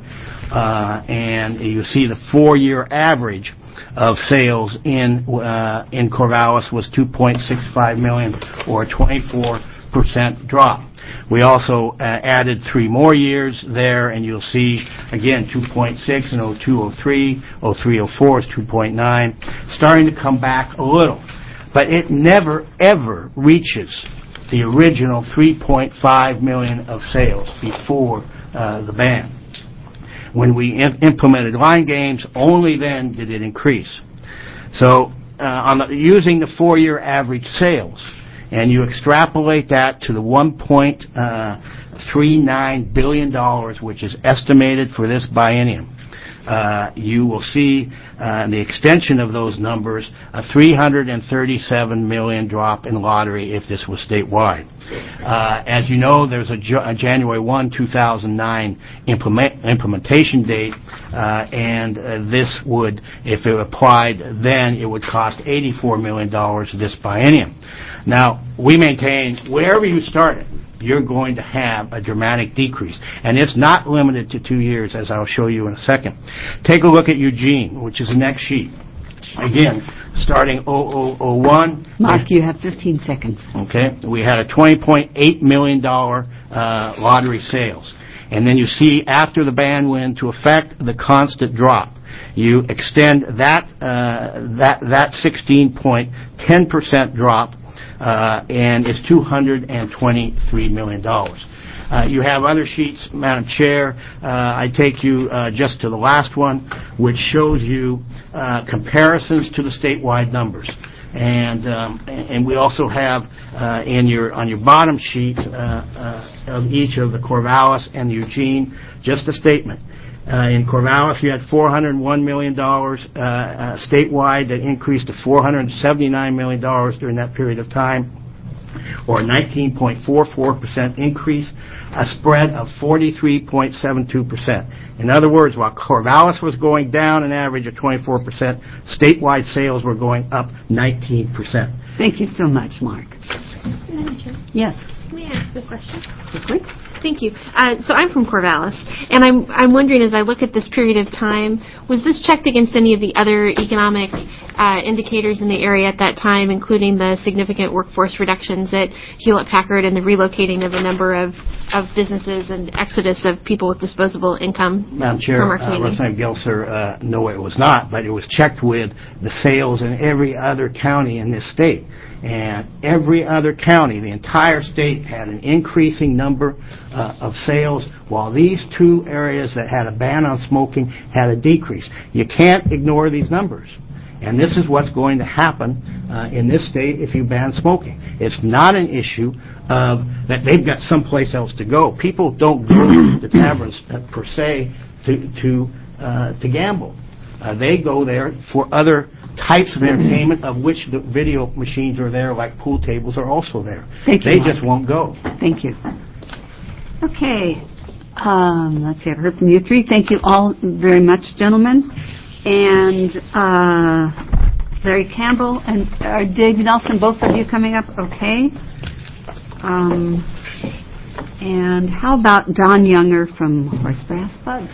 And you see the 4-year average of sales in Corvallis was 2.65 million, or a 24% drop. We also added 3 more years there, and you'll see, again, 2.6 in 02, 03, 03, 04 is 2.9, starting to come back a little. But it never, ever reaches the original 3.5 million of sales before the ban. When we implemented line games, only then did it increase. So using the 4-year average sales, and you extrapolate that to the $1.39 billion, which is estimated for this biennium, you will see the extension of those numbers, a $337 million drop in lottery if this was statewide. As you know, there's a January 1, 2009 implementation date, and this would, if it applied then, it would cost $84 million this biennium. Now, we maintain wherever you start it, you're going to have a dramatic decrease. And it's not limited to 2 years, as I'll show you in a second. Take a look at Eugene, which is the next sheet. Again, starting 0001. Mark, you have 15 seconds. Okay. We had a $20.8 million lottery sales. And then you see, after the ban went into effect, the constant drop. You extend that 16.10% drop, and it's $223 million. You have other sheets, Madam Chair. I take you just to the last one, which shows you comparisons to the statewide numbers. And we also have on your bottom sheet of each of the Corvallis and the Eugene, just a statement. In Corvallis, you had $401 million statewide that increased to $479 million during that period of time, or a 19.44% increase, a spread of 43.72%. In other words, while Corvallis was going down an average of 24%, statewide sales were going up 19%. Thank you so much, Mark. Yes. May I ask a question? Quickly. Thank you. So I'm from Corvallis, and I'm wondering, as I look at this period of time, was this checked against any of the other economic indicators in the area at that time, including the significant workforce reductions at Hewlett-Packard and the relocating of a number of businesses and exodus of people with disposable income Madam Chair, from our community? Representative Gelser, no, it was not, but it was checked with the sales in every other county in this state. And every other county, the entire state, had an increasing number of sales, while these 2 areas that had a ban on smoking had a decrease. You can't ignore these numbers. And this is what's going to happen in this state if you ban smoking. It's not an issue of that they've got someplace else to go. People don't go to taverns per se to gamble. They go there for other types of entertainment, of which the video machines are there, like pool tables are also there. Thank you, They Mark. just won't go. Thank you. Okay. Let's see. I've heard from you three. Thank you all very much, gentlemen. And Larry Campbell and Dave Nelson, both of you coming up. Okay. And how about Don Younger from Horsebrass Bug?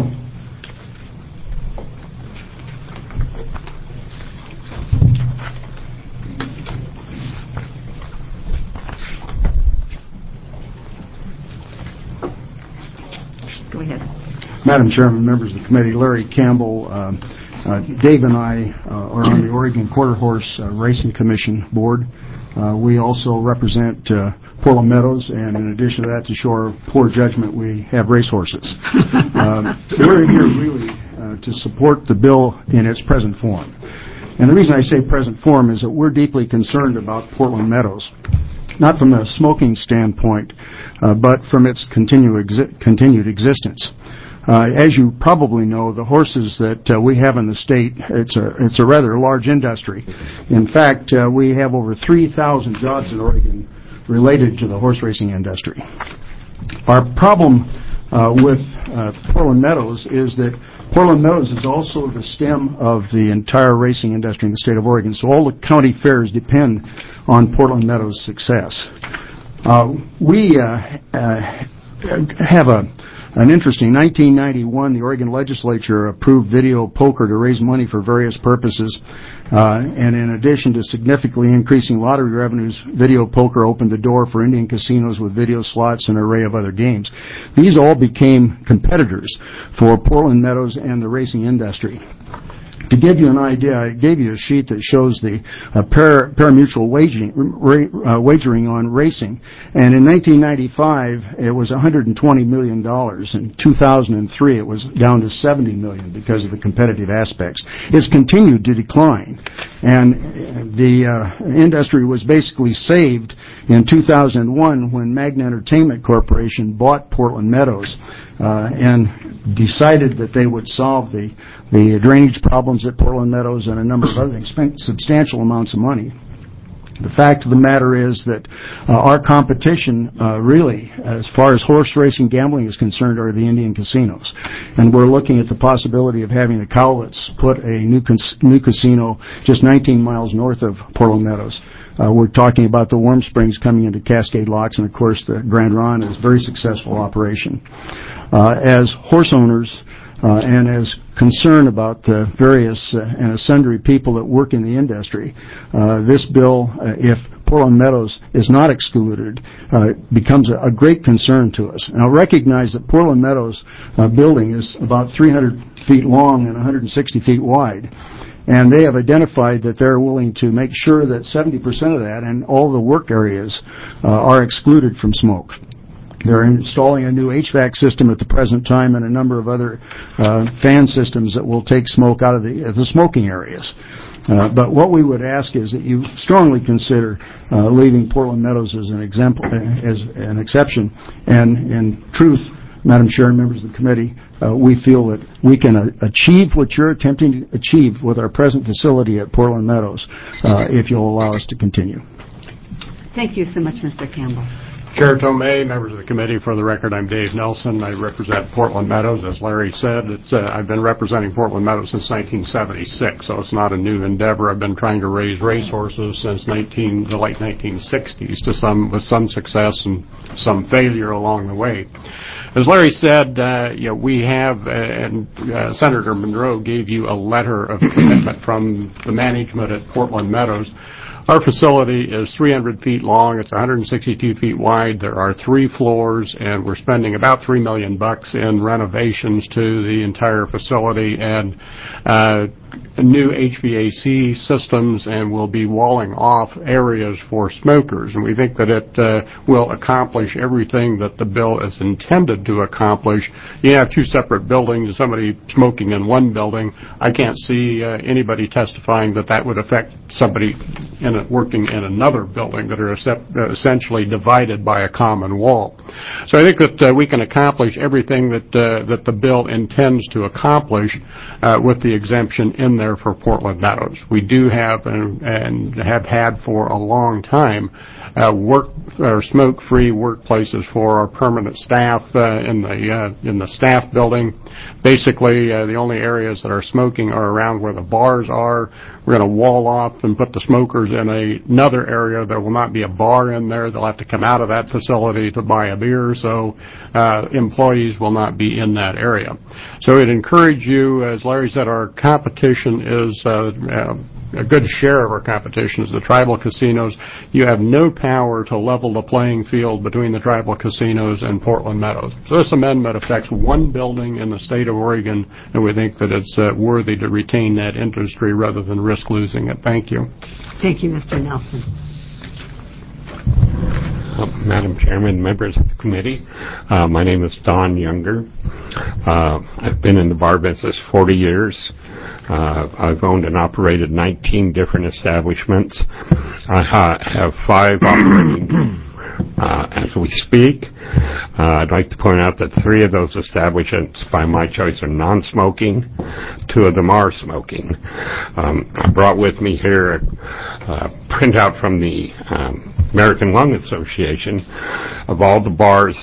Go ahead. Madam Chairman, members of the committee, Larry Campbell, Dave and I are on the Oregon Quarter Horse Racing Commission board. We also represent Portland Meadows, and in addition to that, to show our poor judgment, we have racehorses. We're here really to support the bill in its present form. And the reason I say present form is that we're deeply concerned about Portland Meadows, not from a smoking standpoint, but from its continued existence. As you probably know, the horses that we have in the state, it's a rather large industry. In fact, we have over 3,000 jobs in Oregon related to the horse racing industry. Our problem with Portland Meadows is that Portland Meadows is also the stem of the entire racing industry in the state of Oregon, so all the county fairs depend on Portland Meadows' success. We have an interesting 1991, the Oregon legislature approved video poker to raise money for various purposes, and in addition to significantly increasing lottery revenues, video poker opened the door for Indian casinos with video slots and an array of other games. These all became competitors for Portland Meadows and the racing industry. To give you an idea, I gave you a sheet that shows the pari-mutuel wagering on racing. And in 1995, it was $120 million. In 2003, it was down to $70 million because of the competitive aspects. It's continued to decline. And the industry was basically saved in 2001 when Magna Entertainment Corporation bought Portland Meadows and decided that they would solve the drainage problems at Portland Meadows and a number of other things, spent substantial amounts of money. The fact of the matter is that our competition really, as far as horse racing gambling is concerned, are the Indian casinos. And we're looking at the possibility of having the Cowlitz put a new casino just 19 miles north of Portland Meadows. We're talking about the Warm Springs coming into Cascade Locks, and of course the Grand Ron is a very successful operation. As horse owners, and as concerned about the various and sundry people that work in the industry, this bill, if Portland Meadows is not excluded, becomes a great concern to us. Now recognize that Portland Meadows building is about 300 feet long and 160 feet wide. And they have identified that they're willing to make sure that 70% of that and all the work areas are excluded from smoke. They're installing a new HVAC system at the present time and a number of other fan systems that will take smoke out of the smoking areas. But what we would ask is that you strongly consider leaving Portland Meadows as an exception. And in truth, Madam Chair and members of the committee, we feel that we can achieve what you're attempting to achieve with our present facility at Portland Meadows if you'll allow us to continue. Thank you so much, Mr. Campbell. Chair Tomei, members of the committee, for the record, I'm Dave Nelson. I represent Portland Meadows. As Larry said, I've been representing Portland Meadows since 1976, so it's not a new endeavor. I've been trying to raise racehorses since the late 1960s, with some success and some failure along the way. As Larry said, we have, and Senator Monroe gave you a letter of commitment from the management at Portland Meadows. Our facility is 300 feet long. It's 162 feet wide. There are 3 floors, and we're spending about $3 million in renovations to the entire facility and new HVAC systems, and we'll be walling off areas for smokers. And we think that it will accomplish everything that the bill is intended to accomplish. You have 2 separate buildings, somebody smoking in one building. I can't see anybody testifying that would affect somebody working in another building that are essentially divided by a common wall. So I think that we can accomplish everything that the bill intends to accomplish with the exemption in there for Portland Meadows. We do have and have had for a long time smoke-free workplaces for our permanent staff in the staff building. Basically, the only areas that are smoking are around where the bars are. We're going to wall off and put the smokers in another area. There will not be a bar in there. They'll have to come out of that facility to buy a beer, so employees will not be in that area. So I'd encourage you, as Larry said, our competition is a good share of our competition is the tribal casinos. You have no power to level the playing field between the tribal casinos and Portland Meadows. So this amendment affects one building in the state of Oregon, and we think that it's worthy to retain that industry rather than risk losing it. Thank you. Thank you, Mr. Nelson. Madam Chairman, members of the committee, my name is Don Younger. I've been in the bar business 40 years. I've owned and operated 19 different establishments. I have 5 operating as we speak. I'd like to point out that 3 of those establishments, by my choice, are non-smoking. 2 of them are smoking. I brought with me here a printout from the American Lung Association of all the bars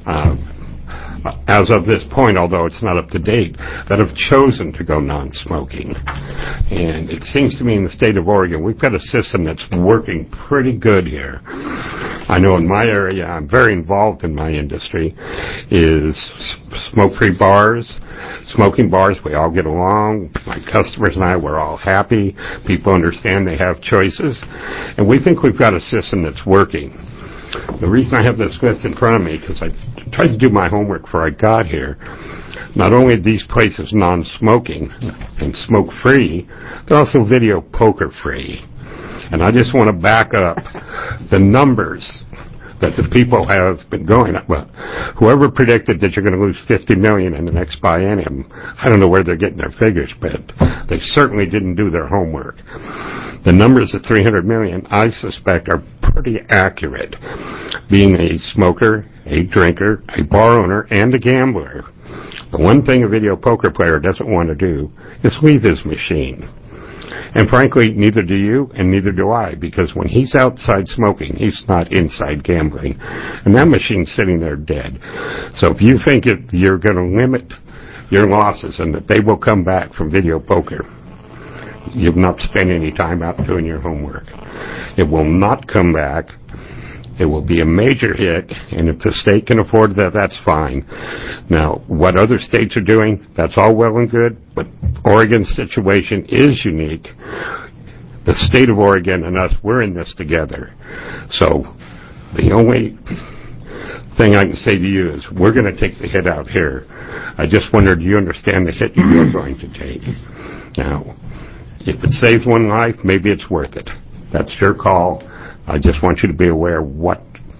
as of this point, although it's not up to date, that have chosen to go non-smoking. And it seems to me in the state of Oregon, we've got a system that's working pretty good here. I know in my area, I'm very involved in my industry, is smoke-free bars, smoking bars. We all get along. My customers and I, we're all happy. People understand they have choices. And we think we've got a system that's working. The reason I have this list in front of me, because I tried to do my homework before I got here, not only are these places non-smoking and smoke-free, they're also video poker-free. And I just want to back up the numbers that the people have been going up. Well, whoever predicted that you're going to lose $50 million in the next biennium, I don't know where they're getting their figures, but they certainly didn't do their homework. The numbers of $300 million, I suspect, are pretty accurate. Being a smoker, a drinker, a bar owner, and a gambler, the one thing a video poker player doesn't want to do is leave his machine. And frankly, neither do you and neither do I, because when he's outside smoking, he's not inside gambling. And that machine's sitting there dead. So if you think you're going to limit your losses and that they will come back from video poker, you've not spent any time out doing your homework. It will not come back. It will be a major hit, and if the state can afford that, that's fine. Now, what other states are doing, that's all well and good, but Oregon's situation is unique. The state of Oregon and us, we're in this together. So the only thing I can say to you is we're going to take the hit out here. I just wonder, do you understand the hit you're going to take? Now, if it saves one life, maybe it's worth it. That's your call. I just want you to be aware what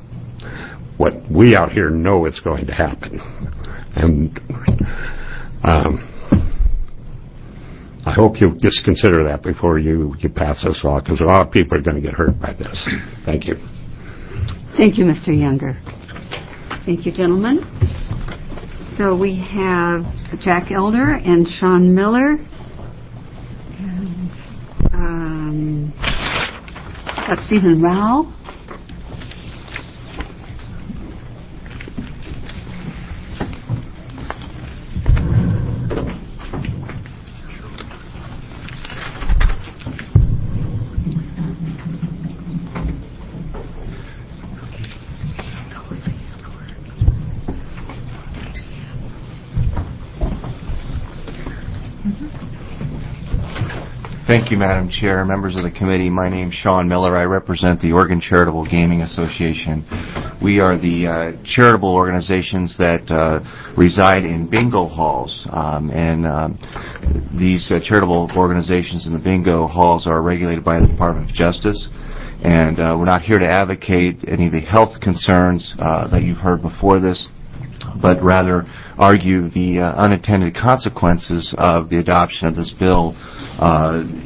we out here know is going to happen. And I hope you'll just consider that before you pass this law, because a lot of people are going to get hurt by this. Thank you. Thank you, Mr. Younger. Thank you, gentlemen. So we have Jack Elder and Sean Miller. And that's Stephen Rao. Thank you, Madam Chair, members of the committee. My name is Sean Miller. I represent the Oregon Charitable Gaming Association. We are the charitable organizations that reside in bingo halls, these charitable organizations in the bingo halls are regulated by the Department of Justice, and we're not here to advocate any of the health concerns that you've heard before this, but rather argue the unintended consequences of the adoption of this bill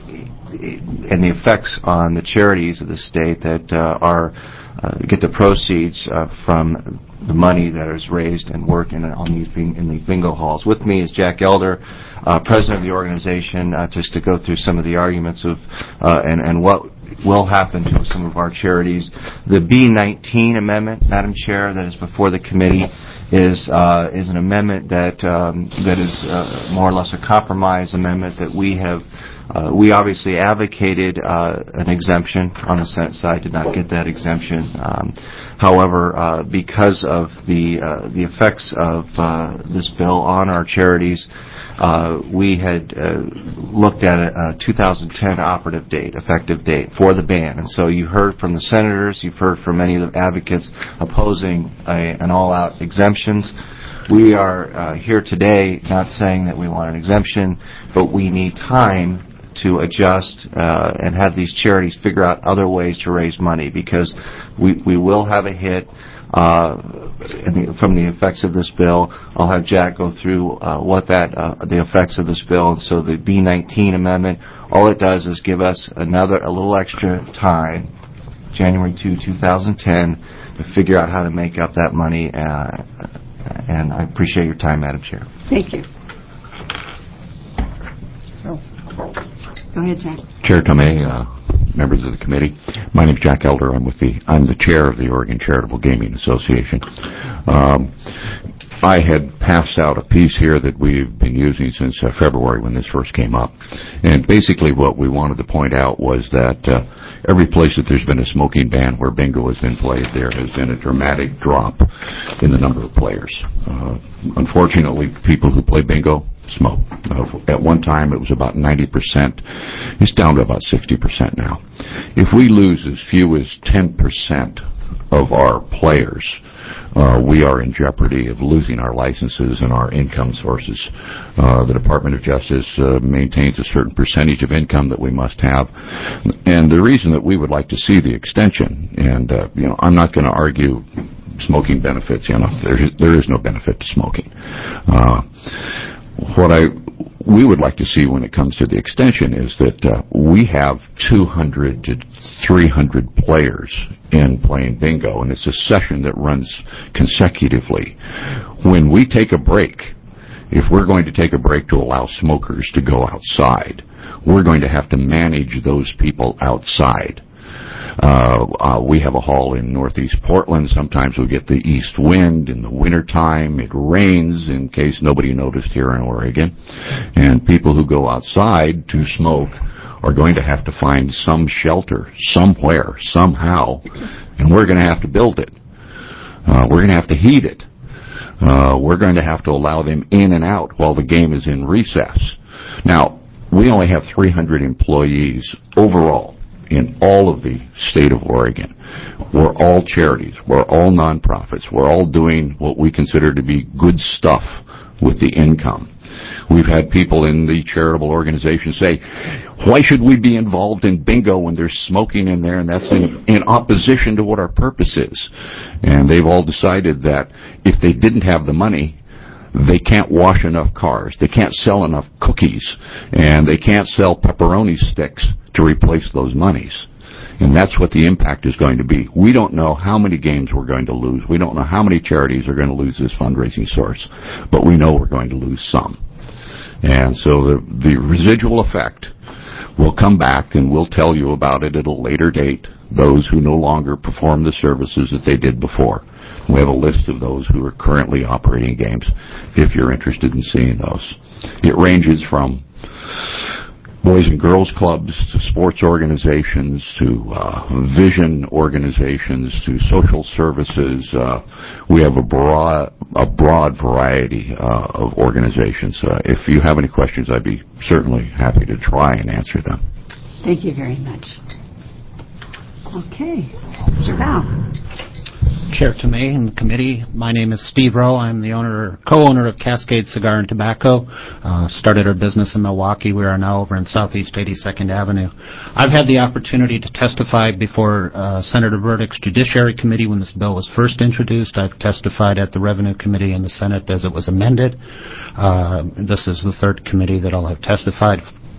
and the effects on the charities of the state that get the proceeds from the money that is raised and worked in these bingo halls. With me is Jack Elder, president of the organization, just to go through some of the arguments of and what will happen to some of our charities. The B-19 amendment, Madam Chair, that is before the committee is an amendment that is more or less a compromise amendment that we have. We obviously advocated an exemption on the Senate side, did not get that exemption. However, because of the effects of this bill on our charities, we had looked at a 2010 effective date for the ban. And so you heard from the senators, you've heard from many of the advocates opposing an all-out exemptions. We are here today not saying that we want an exemption, but we need time to adjust and have these charities figure out other ways to raise money, because we will have a hit from the effects of this bill. I'll have Jack go through the effects of this bill. And so the B-19 amendment, all it does is give us a little extra time, January 2, 2010, to figure out how to make up that money. And I appreciate your time, Madam Chair. Thank you. Go ahead, Jack. Chair Tomei, members of the committee, my name is Jack Elder. I'm the chair of the Oregon Charitable Gaming Association. I had passed out a piece here that we've been using since February when this first came up. And basically what we wanted to point out was that every place that there's been a smoking ban where bingo has been played, there has been a dramatic drop in the number of players. Unfortunately, people who play bingo smoke. At one time, it was about 90%. It's down to about 60% now. If we lose as few as 10% of our players, we are in jeopardy of losing our licenses and our income sources. The Department of Justice maintains a certain percentage of income that we must have. And the reason that we would like to see the extension, and I'm not going to argue smoking benefits. There is no benefit to smoking. What we would like to see when it comes to the extension is that we have 200 to 300 players in playing bingo, and it's a session that runs consecutively. When we take a break, if we're going to take a break to allow smokers to go outside, we're going to have to manage those people outside. We have a hall in northeast Portland. Sometimes we get the east wind in the wintertime. It rains, in case nobody noticed here in Oregon. And people who go outside to smoke are going to have to find some shelter somewhere, somehow, and we're going to have to build it. We're going to have to heat it. We're going to have to allow them in and out while the game is in recess. Now, we only have 300 employees overall in all of the state of Oregon. We're all charities. We're all nonprofits. We're all doing what we consider to be good stuff with the income. We've had people in the charitable organization say, why should we be involved in bingo when there's smoking in there, and that's in opposition to what our purpose is. And they've all decided that if they didn't have the money, they can't wash enough cars, they can't sell enough cookies, and they can't sell pepperoni sticks to replace those monies. And that's what the impact is going to be. We don't know how many games we're going to lose. We don't know how many charities are going to lose this fundraising source. But we know we're going to lose some. And so the residual effect will come back, and we'll tell you about it at a later date, those who no longer perform the services that they did before. We have a list of those who are currently operating games, if you're interested in seeing those. It ranges from Boys and Girls Clubs to sports organizations to vision organizations to social services. We have a broad variety of organizations. If you have any questions, I'd be certainly happy to try and answer them. Thank you very much. Okay. Mr. Dow. Chair Tomei and the committee, my name is Steve Rowe. I'm the co-owner of Cascade Cigar and Tobacco. Started our business in Milwaukee. We are now over in Southeast 82nd Avenue. I've had the opportunity to testify before Senator Burdick's Judiciary Committee when this bill was first introduced. I've testified at the Revenue Committee in the Senate as it was amended. This is the third committee that I'll have testified.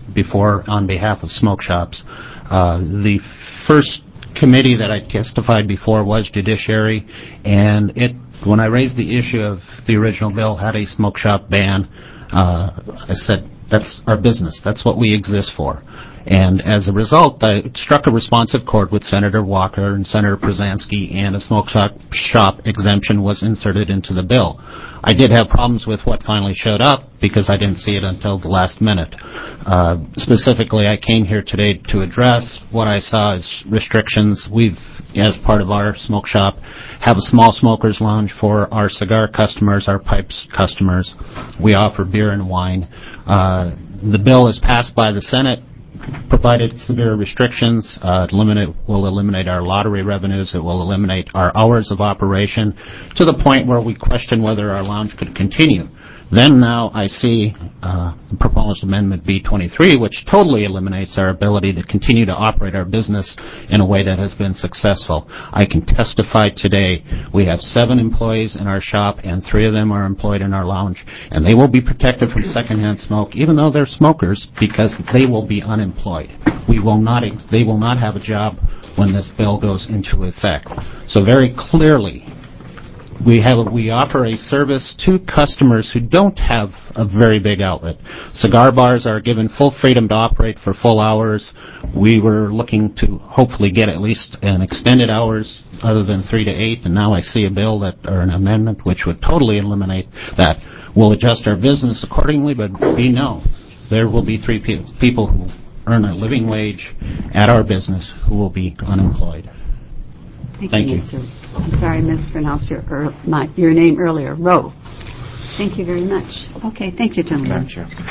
before on behalf of smoke shops. The first committee that I testified before was Judiciary, and when I raised the issue of the original bill had a smoke shop ban, I said, that's our business. That's what we exist for. And as a result, I struck a responsive chord with Senator Walker and Senator Przansky, and a smoke shop exemption was inserted into the bill. I did have problems with what finally showed up because I didn't see it until the last minute. Specifically, I came here today to address what I saw as restrictions. We've, as part of our smoke shop, have a small smokers lounge for our cigar customers, our pipes customers. We offer beer and wine. The bill is passed by the Senate, provided severe restrictions. It will eliminate our lottery revenues. It will eliminate our hours of operation to the point where we question whether our lounge could continue. Then now I see the proposed amendment B23, which totally eliminates our ability to continue to operate our business in a way that has been successful. I can testify today we have 7 employees in our shop, and 3 of them are employed in our lounge, and they will be protected from secondhand smoke, even though they're smokers, because they will be unemployed. They will not have a job when this bill goes into effect. So very clearly, we offer a service to customers who don't have a very big outlet. Cigar bars are given full freedom to operate for full hours. We were looking to hopefully get at least an extended hours other than 3 to 8, and now I see a bill or an amendment which would totally eliminate that. We'll adjust our business accordingly, but we know there will be 3 people who earn a living wage at our business who will be unemployed. Thank you. I'm sorry I mispronounced your name earlier. Rowe. Thank you very much. Okay, thank you, gentlemen.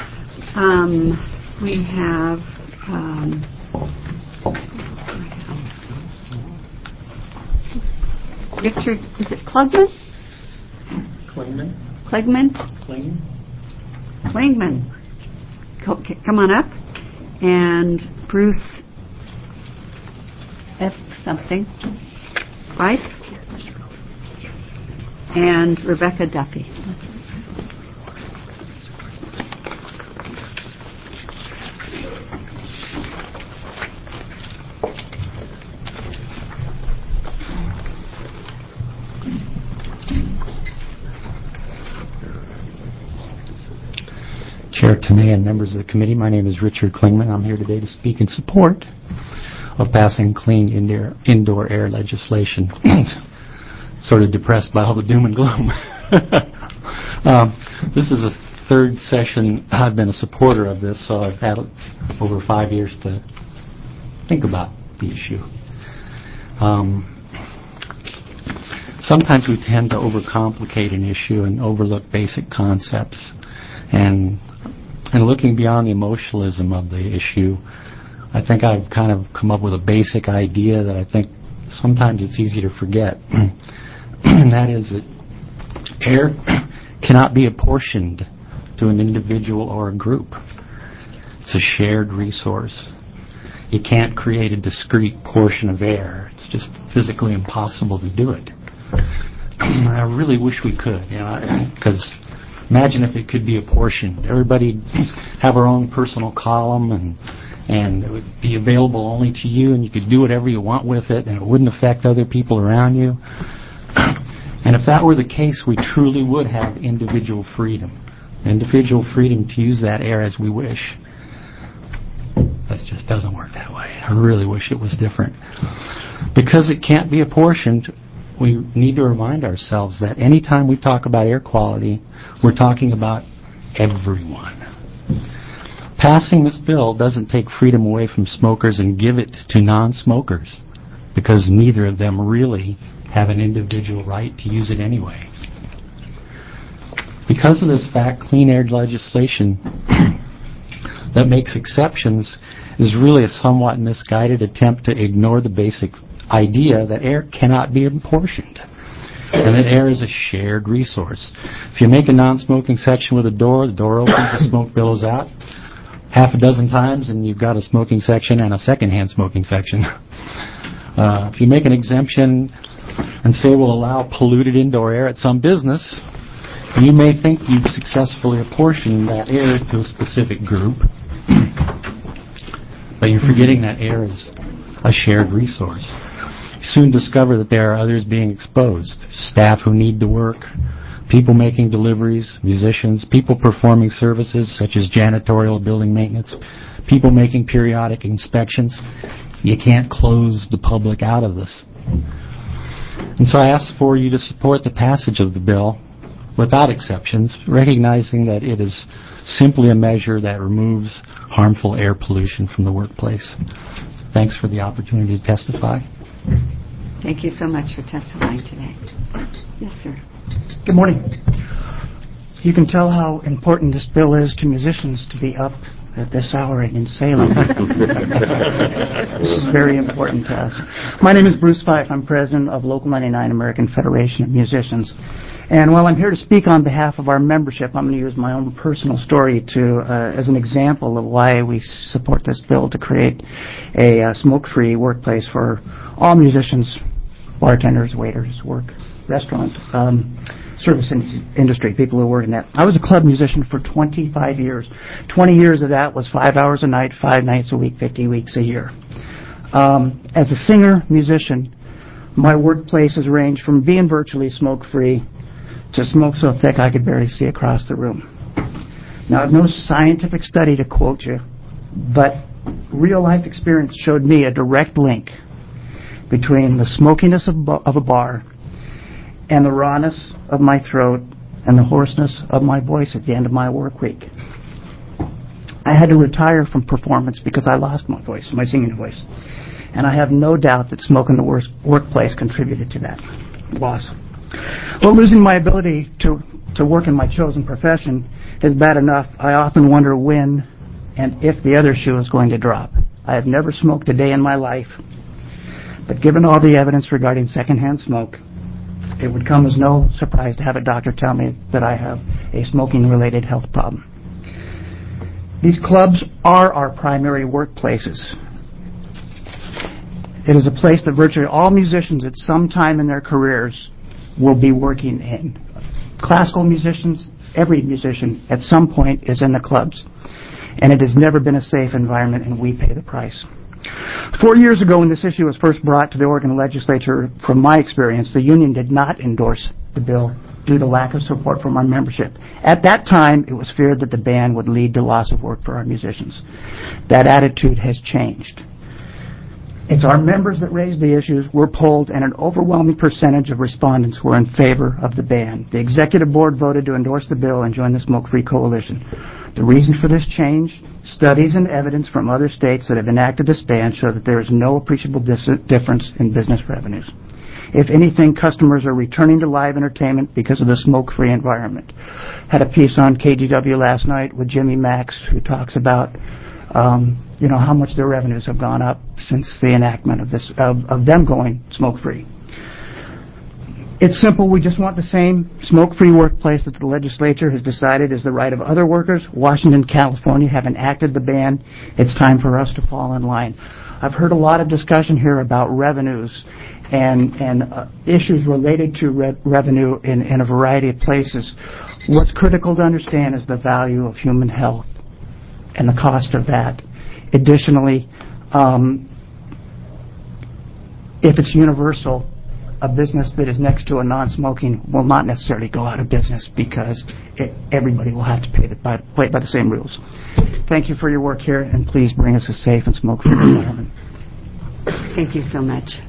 We have Richard, is it Klugman? Klingman. Come on up. And Bruce F. something. Right? And Rebecca Duffy. Chair Tomei and members of the committee, my name is Richard Klingman. I'm here today to speak in support of passing clean indoor air legislation. Sort of depressed by all the doom and gloom. This is the 3rd session I've been a supporter of this, so I've had over 5 years to think about the issue. Sometimes we tend to overcomplicate an issue and overlook basic concepts. And looking beyond the emotionalism of the issue, I think I've kind of come up with a basic idea that I think sometimes it's easy to forget. And that is that air cannot be apportioned to an individual or a group. It's a shared resource. You can't create a discrete portion of air. It's just physically impossible to do it. I really wish we could, because imagine if it could be apportioned. Everybody have our own personal column, and it would be available only to you, and you could do whatever you want with it, and it wouldn't affect other people around you. And if that were the case, we truly would have individual freedom to use that air as we wish. But it just doesn't work that way. I really wish it was different. Because it can't be apportioned, we need to remind ourselves that anytime we talk about air quality, we're talking about everyone. Passing this bill doesn't take freedom away from smokers and give it to non-smokers, because neither of them really have an individual right to use it anyway. Because of this fact, clean air legislation that makes exceptions is really a somewhat misguided attempt to ignore the basic idea that air cannot be apportioned and that air is a shared resource. If you make a non-smoking section with a door, the door opens, the smoke billows out. Half a dozen times and you've got a smoking section and a secondhand smoking section. If you make an exemption and say we'll allow polluted indoor air at some business, you may think you've successfully apportioned that air to a specific group, But you're forgetting that air is a shared resource. You soon discover that there are others being exposed, staff who need to work, people making deliveries, musicians, people performing services such as janitorial, building maintenance, people making periodic inspections. You can't close the public out of this. And so I ask for you to support the passage of the bill without exceptions, recognizing that it is simply a measure that removes harmful air pollution from the workplace. Thanks for the opportunity to testify. Thank you so much for testifying today. Yes, sir. Good morning. You can tell how important this bill is to musicians to be up at this hour in Salem. This is very important to us. My name is Bruce Fife. I'm president of Local 99 American Federation of Musicians. And while I'm here to speak on behalf of our membership, I'm going to use my own personal story as an example of why we support this bill to create a smoke-free workplace for all musicians, bartenders, waiters, restaurant, service industry, people who work in that. I was a club musician for 25 years. 20 years of that was 5 hours a night, 5 nights a week, 50 weeks a year. As a singer, musician, my workplaces range from being virtually smoke-free to smoke so thick I could barely see across the room. Now, I have no scientific study to quote you, but real-life experience showed me a direct link between the smokiness of a bar and the rawness of my throat and the hoarseness of my voice at the end of my work week. I had to retire from performance because I lost my voice, my singing voice. And I have no doubt that smoke in the workplace contributed to that loss. Well, losing my ability to work in my chosen profession is bad enough. I often wonder when and if the other shoe is going to drop. I have never smoked a day in my life, but given all the evidence regarding secondhand smoke, it would come as no surprise to have a doctor tell me that I have a smoking-related health problem. These clubs are our primary workplaces. It is a place that virtually all musicians at some time in their careers will be working in. Classical musicians, every musician at some point is in the clubs. And it has never been a safe environment, and we pay the price. 4 years ago, when this issue was first brought to the Oregon legislature, from my experience, the union did not endorse the bill due to lack of support from our membership. At that time, it was feared that the ban would lead to loss of work for our musicians. That attitude has changed. It's our members that raised the issues. We're polled, and an overwhelming percentage of respondents were in favor of the ban. The executive board voted to endorse the bill and join the Smoke-Free Coalition. The reason for this change, studies and evidence from other states that have enacted this ban show that there is no appreciable difference in business revenues. If anything, customers are returning to live entertainment because of the smoke-free environment. Had a piece on KGW last night with Jimmy Max, who talks about how much their revenues have gone up since the enactment of this of them going smoke-free. It's simple. We just want the same smoke-free workplace that the legislature has decided is the right of other workers. Washington, California have enacted the ban. It's time for us to fall in line. I've heard a lot of discussion here about revenues and issues related to revenue in a variety of places. What's critical to understand is the value of human health and the cost of that. Additionally, if it's universal, a business that is next to a non-smoking will not necessarily go out of business because everybody will have to play by the same rules. Thank you for your work here, and please bring us a safe and smoke-free environment. Thank you so much.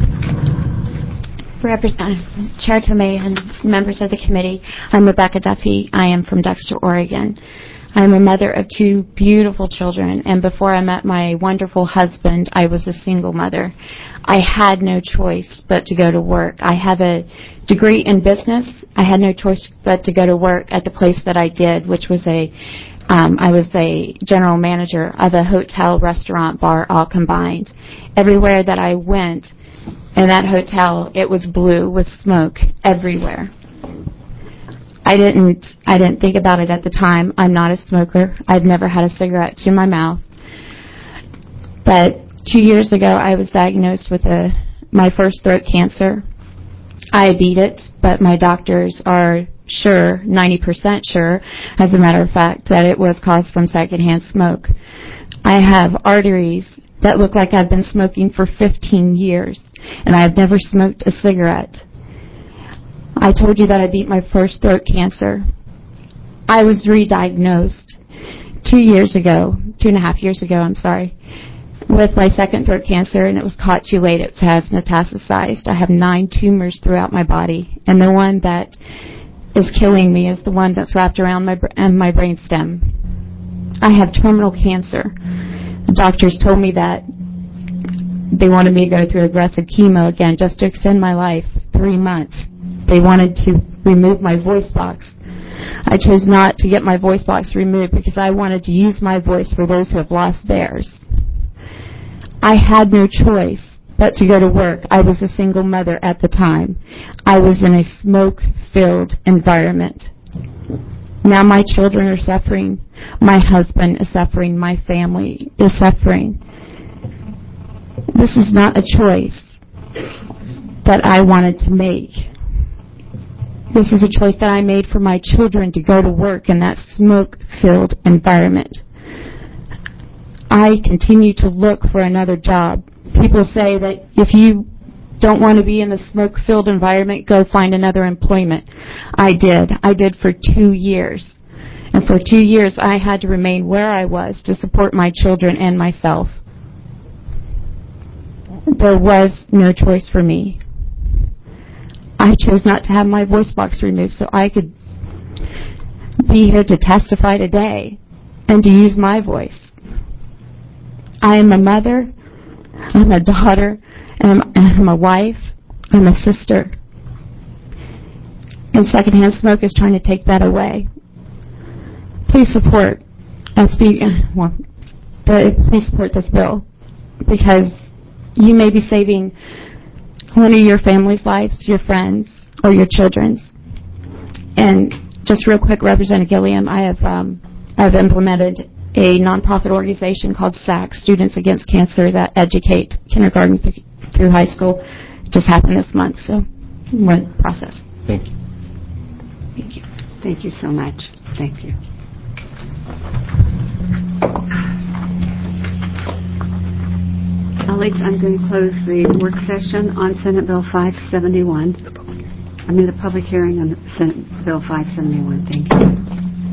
Chair Tomei and members of the committee, I'm Rebecca Duffy. I am from Dexter, Oregon. I'm a mother of 2 beautiful children, and before I met my wonderful husband, I was a single mother. I had no choice but to go to work. I have a degree in business. I had no choice but to go to work at the place that I did, which was I was a general manager of a hotel, restaurant, bar, all combined. Everywhere that I went in that hotel, it was blue with smoke everywhere. I didn't think about it at the time. I'm not a smoker. I've never had a cigarette to my mouth. But 2 years ago, I was diagnosed with my first throat cancer. I beat it, but my doctors are sure, 90% sure, as a matter of fact, that it was caused from secondhand smoke. I have arteries that look like I've been smoking for 15 years, and I have never smoked a cigarette. I told you that I beat my first throat cancer. I was re-diagnosed 2.5 years ago, with my second throat cancer, and it was caught too late. It has metastasized. I have 9 tumors throughout my body, and the one that is killing me is the one that's wrapped around my brainstem. I have terminal cancer. The doctors told me that they wanted me to go through aggressive chemo again just to extend my life 3 months. They wanted to remove my voice box. I chose not to get my voice box removed because I wanted to use my voice for those who have lost theirs. I had no choice but to go to work. I was a single mother at the time. I was in a smoke-filled environment. Now my children are suffering. My husband is suffering. My family is suffering. This is not a choice that I wanted to make. This is a choice that I made for my children to go to work in that smoke-filled environment. I continue to look for another job. People say that if you don't want to be in the smoke-filled environment, go find another employment. I did. I did for 2 years. And for 2 years, I had to remain where I was to support my children and myself. There was no choice for me. I chose not to have my voice box removed so I could be here to testify today and to use my voice. I am a mother, I'm a daughter, and I'm a wife, I'm a sister. And secondhand smoke is trying to take that away. Please support please support this bill, because you may be saving one of your family's lives, your friends, or your children's. And just real quick, Representative Gilliam, I have implemented a nonprofit organization called SAC, Students Against Cancer, that educate kindergarten through high school. It just happened this month, so we're in the process. Thank you. Thank you. Thank you so much. Thank you. Colleagues, I'm going to close the work session on Senate Bill 571. The public hearing on Senate Bill 571. Thank you.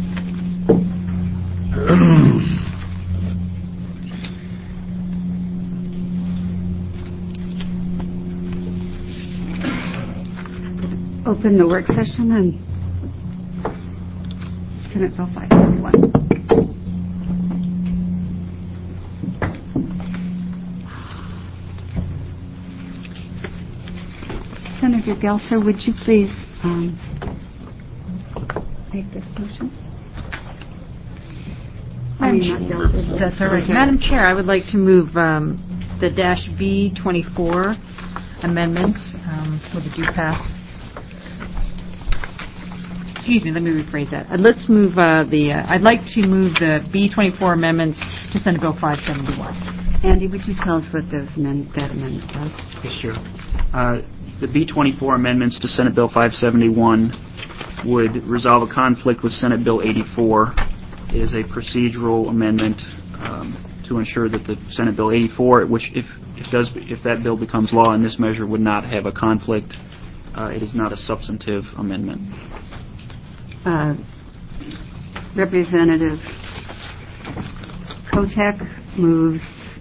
Open the work session on Senate Bill 571. Senator Gelser, would you please make this motion? That's all right. Madam Chair, I would like to move the -B24 amendments with the due pass. Excuse me, let me rephrase that. I'd like to move the B24 amendments to Senate Bill 571. Andy, would you tell us what that amendment does? Yes, sure. The B24 amendments to Senate Bill 571 would resolve a conflict with Senate Bill 84. It is a procedural amendment to ensure that the Senate Bill 84, which if that bill becomes law and this measure would not have a conflict, it is not a substantive amendment. Representative Kotek moves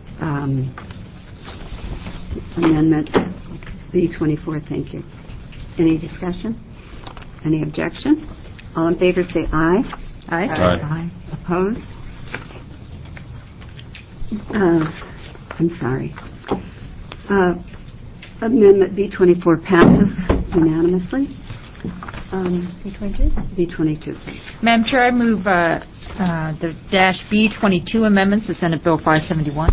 amendment B24. Thank you. Any discussion? Any objection? All in favor say aye. Aye. Aye. Opposed? I'm sorry. Amendment B24 passes unanimously. B22? B22. Madam Chair, I move the -B22 amendments to Senate Bill 571.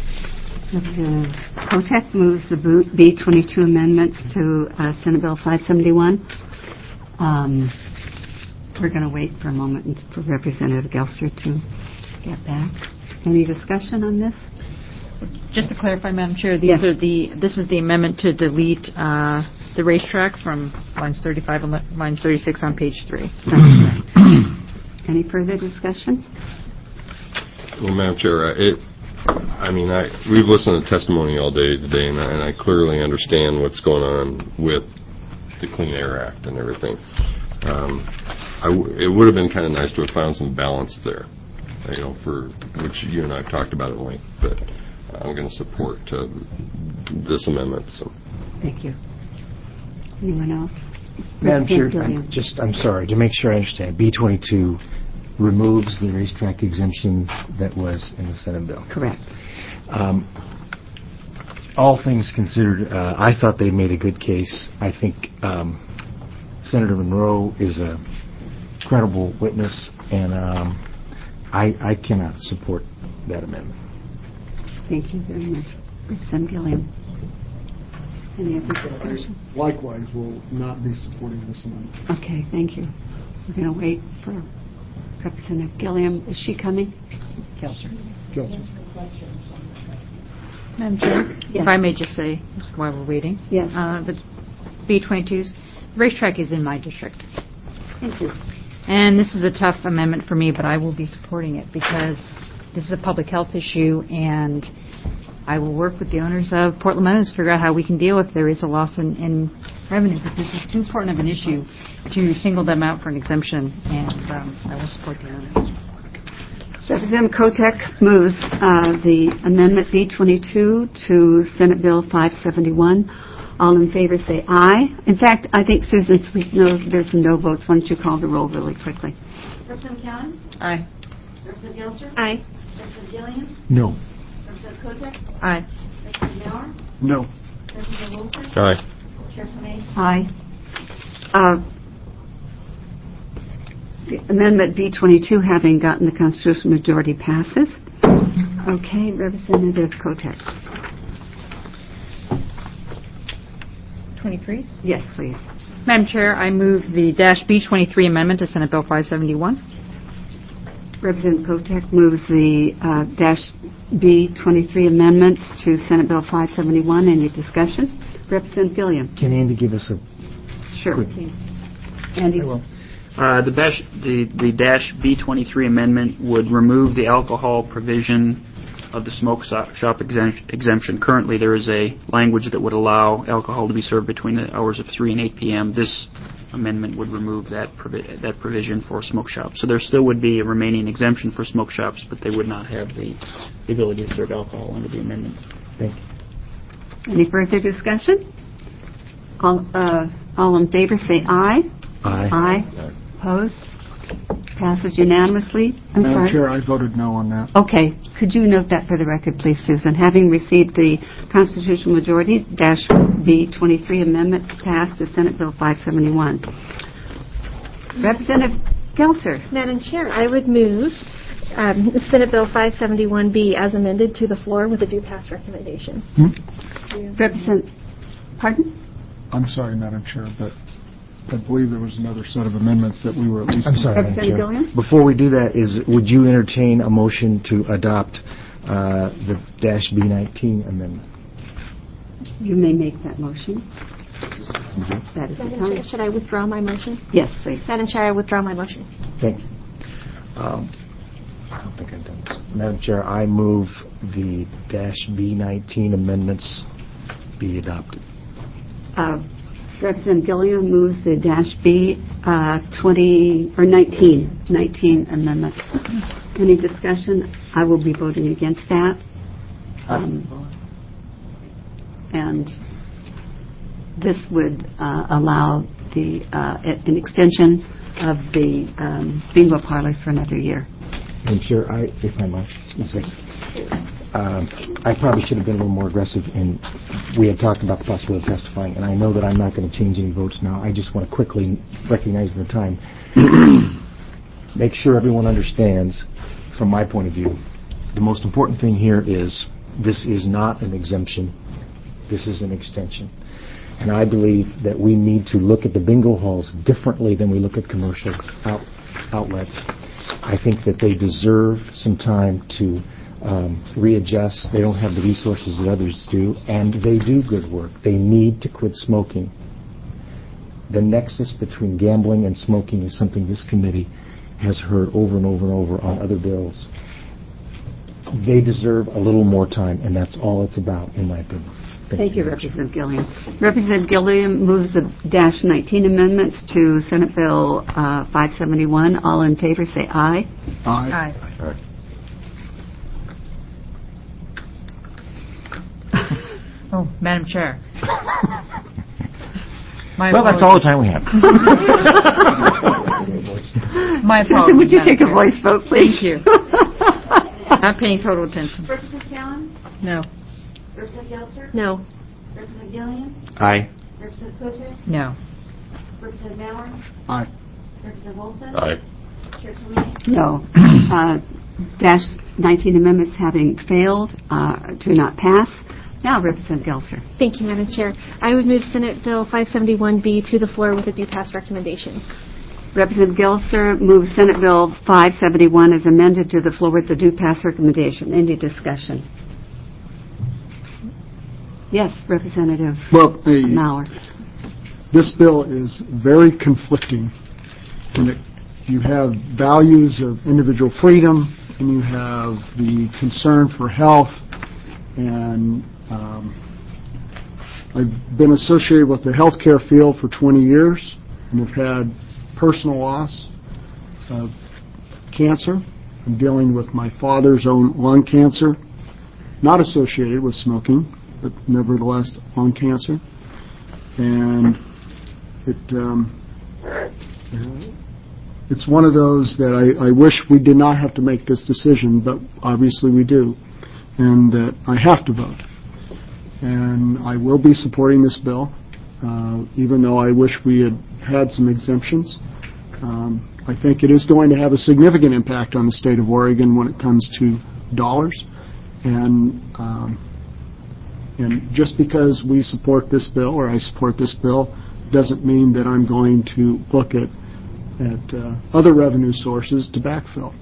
Kotek moves the B22 amendments to Senate Bill 571. We're going to wait for a moment for Representative Gelser to get back. Any discussion on this? Just to clarify, Madam Chair, this is the amendment to delete the racetrack from lines 35 and lines 36 on page 3. Any further discussion? Well, Madam Chair, I mean, we've listened to testimony all day today, and I clearly understand what's going on with the Clean Air Act and everything. It would have been kind of nice to have found some balance there, for which you and I have talked about at length. But I'm going to support this amendment. So. Thank you. Anyone else? Madam Chair, I'm sorry, to make sure I understand, B-22 removes the racetrack exemption that was in the Senate bill. Correct. All things considered, I thought they made a good case. I think Senator Monroe is a credible witness, and I cannot support that amendment. Thank you very much. Representative Gilliam. Any other discussion? Likewise, will not be supporting this amendment. Okay, thank you. We're going to wait for Representative Gilliam. Is she coming? Kelser. Madam Chair, if I may just say, while we're waiting, the B-22s, the racetrack is in my district. Thank you. And this is a tough amendment for me, but I will be supporting it because this is a public health issue, and I will work with the owners of Portland Meadows to figure out how we can deal if there is a loss in revenue. But this is too important of an issue to single them out for an exemption, and I will support the owners. Representative Kotek moves the amendment B-22 to Senate Bill 571. All in favor say aye. In fact, I think, Susan, since we know there's no votes, why don't you call the roll really quickly? Representative Cowan? Aye. Representative Gelser? Aye. Representative Gilliam? No. Representative Kotek? Aye. Representative Maurer? No. Representative Wilson? Aye. Chair Tomei? Aye. The amendment B-22, having gotten the constitutional majority, passes. Okay, Representative Kotek. 23s? Yes, please. Madam Chair, I move the B-23 amendment to Senate Bill 571. Representative Kotek moves the B-23 amendments to Senate Bill 571. Any discussion? Representative Gilliam. Can Andy give us a Sure. quick... Andy. The B-23 amendment would remove the alcohol provision of the smoke shop exemption. Currently, there is a language that would allow alcohol to be served between the hours of 3 and 8 p.m. This amendment would remove that provision for smoke shops. So there still would be a remaining exemption for smoke shops, but they would not have the ability to serve alcohol under the amendment. Thank you. Any further discussion? All in favor say aye. Aye. Aye. Opposed? Passes unanimously. I'm Madam sorry. Chair, I voted no on that. Okay. Could you note that for the record, please, Susan? Having received the constitutional majority, B-23 amendments passed to Senate Bill 571. Representative Gelser. Madam Chair, I would move Senate Bill 571B as amended to the floor with a due pass recommendation. Pardon? I'm sorry, Madam Chair, but I believe there was another set of amendments that we were at least... I'm sorry, Madam Chair. Before we do that, would you entertain a motion to adopt the B-19 amendment? You may make that motion. That is the Madam time. Chair, should I withdraw my motion? Yes, please. Madam Chair, I withdraw my motion. Thank you. I don't think I've done this. Madam Chair, I move the B-19 amendments be adopted. Representative Gilliam moves the B-19 amendments. Any discussion? I will be voting against that. And this would allow an extension of the bingo parlors for another year. Madam Chair, if I might, I probably should have been a little more aggressive, and we had talked about the possibility of testifying, and I know that I'm not going to change any votes now. I just want to quickly, recognizing the time, make sure everyone understands, from my point of view, the most important thing here is this is not an exemption. This is an extension. And I believe that we need to look at the bingo halls differently than we look at commercial outlets. I think that they deserve some time to readjust. They don't have the resources that others do, and they do good work. They need to quit smoking. The nexus between gambling and smoking is something this committee has heard over and over and over on other bills. they deserve a little more time, and that's all it's about, in my opinion. Thank you, Representative Gilliam. Representative Gilliam moves the -19 amendments to Senate Bill 571. All in favor, say aye. Aye. Aye. Oh, Madam Chair. Well, that's all the time we have. My Susan, apologies, would you Madam take a Chair. voice vote, please? Thank you. Not paying total attention. Representative Cowan? No. Representative Gelser? No. Representative Gilliam? Aye. Representative Cote? No. Representative Mauer? Aye. Representative Olson? Aye. Chair Tomei? No. -19 amendments having failed to not pass. Now, Representative Gelser. Thank you, Madam Chair. I would move Senate Bill 571B to the floor with a due pass recommendation. Representative Gelser moves Senate Bill 571 as amended to the floor with the due pass recommendation. Any discussion? Yes, Representative Mauer. This bill is very conflicting. And you have values of individual freedom, and you have the concern for health, and I've been associated with the healthcare field for 20 years and have had personal loss of cancer. I'm dealing with my father's own lung cancer, not associated with smoking, but nevertheless lung cancer. And it's one of those that I wish we did not have to make this decision, but obviously we do, and that I have to vote. And I will be supporting this bill, even though I wish we had had some exemptions. I think it is going to have a significant impact on the state of Oregon when it comes to dollars. And just because we support this bill, or I support this bill, doesn't mean that I'm going to look at other revenue sources to backfill.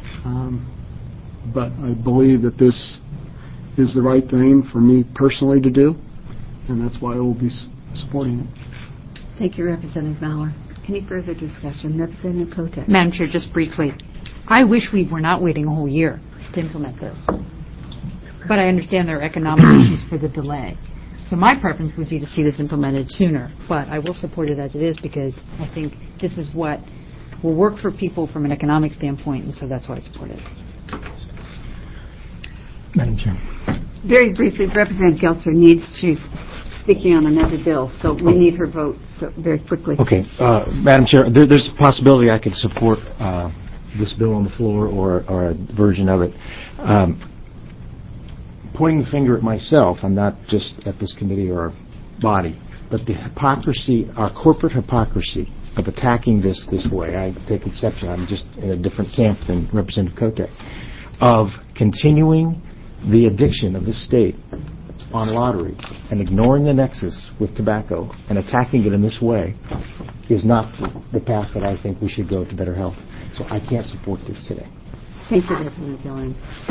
But I believe that this is the right thing for me personally to do, and that's why I will be supporting it. Thank you, Representative Mauer. Any further discussion? Representative Cote. Madam Chair, just briefly, I wish we were not waiting a whole year to implement this. But I understand there are economic issues for the delay. So my preference would be to see this implemented sooner. But I will support it as it is because I think this is what will work for people from an economic standpoint, and so that's why I support it. Madam Chair. Very briefly, Representative Gelser needs to speaking on another bill, so we need her vote very quickly. Okay. Madam Chair, there's a possibility I could support this bill on the floor or a version of it. Pointing the finger at myself, I'm not just at this committee or body, but the hypocrisy, our corporate hypocrisy of attacking this way, I take exception, I'm just in a different camp than Representative Cote, of continuing the addiction of the state on lottery and ignoring the nexus with tobacco and attacking it in this way is not the path that I think we should go to better health. So I can't support this today. Thank you, Representative Gilliam.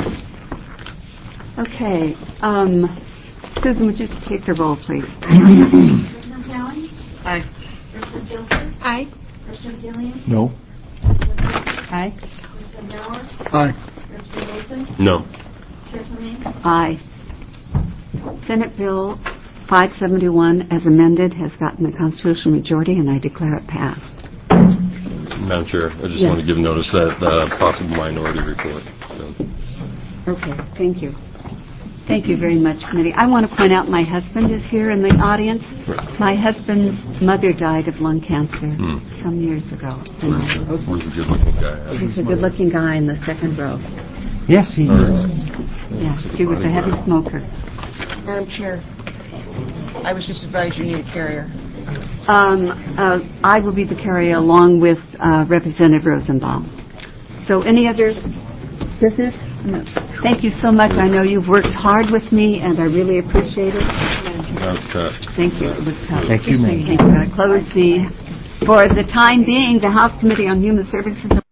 Okay. Susan, would you take the roll, please? Representative Cowan? Aye. Representative Gelser? Aye. Representative Gilliam? No. Aye. Representative Mauer? Aye. Representative Olson? No. Chair Tomei? Aye. Senate Bill 571, as amended, has gotten the constitutional majority, and I declare it passed. Madam Chair, I just Yes. want to give notice that possible minority report. So. Okay, thank you. Thank you very much, committee. I want to point out my husband is here in the audience. Right. My husband's mother died of lung cancer some years ago. He's a good-looking guy. He's a good-looking guy in the second row. Yes, he is. Yes, he was a heavy smoker. Madam Chair, I was just advised you need a carrier. I will be the carrier along with Representative Rosenbaum. So any other business? No. Thank you so much. I know you've worked hard with me, and I really appreciate it. That was tough. Thank you. It was tough. Thank you, ma'am. Thank you. I close for the time being, the House Committee on Human Services.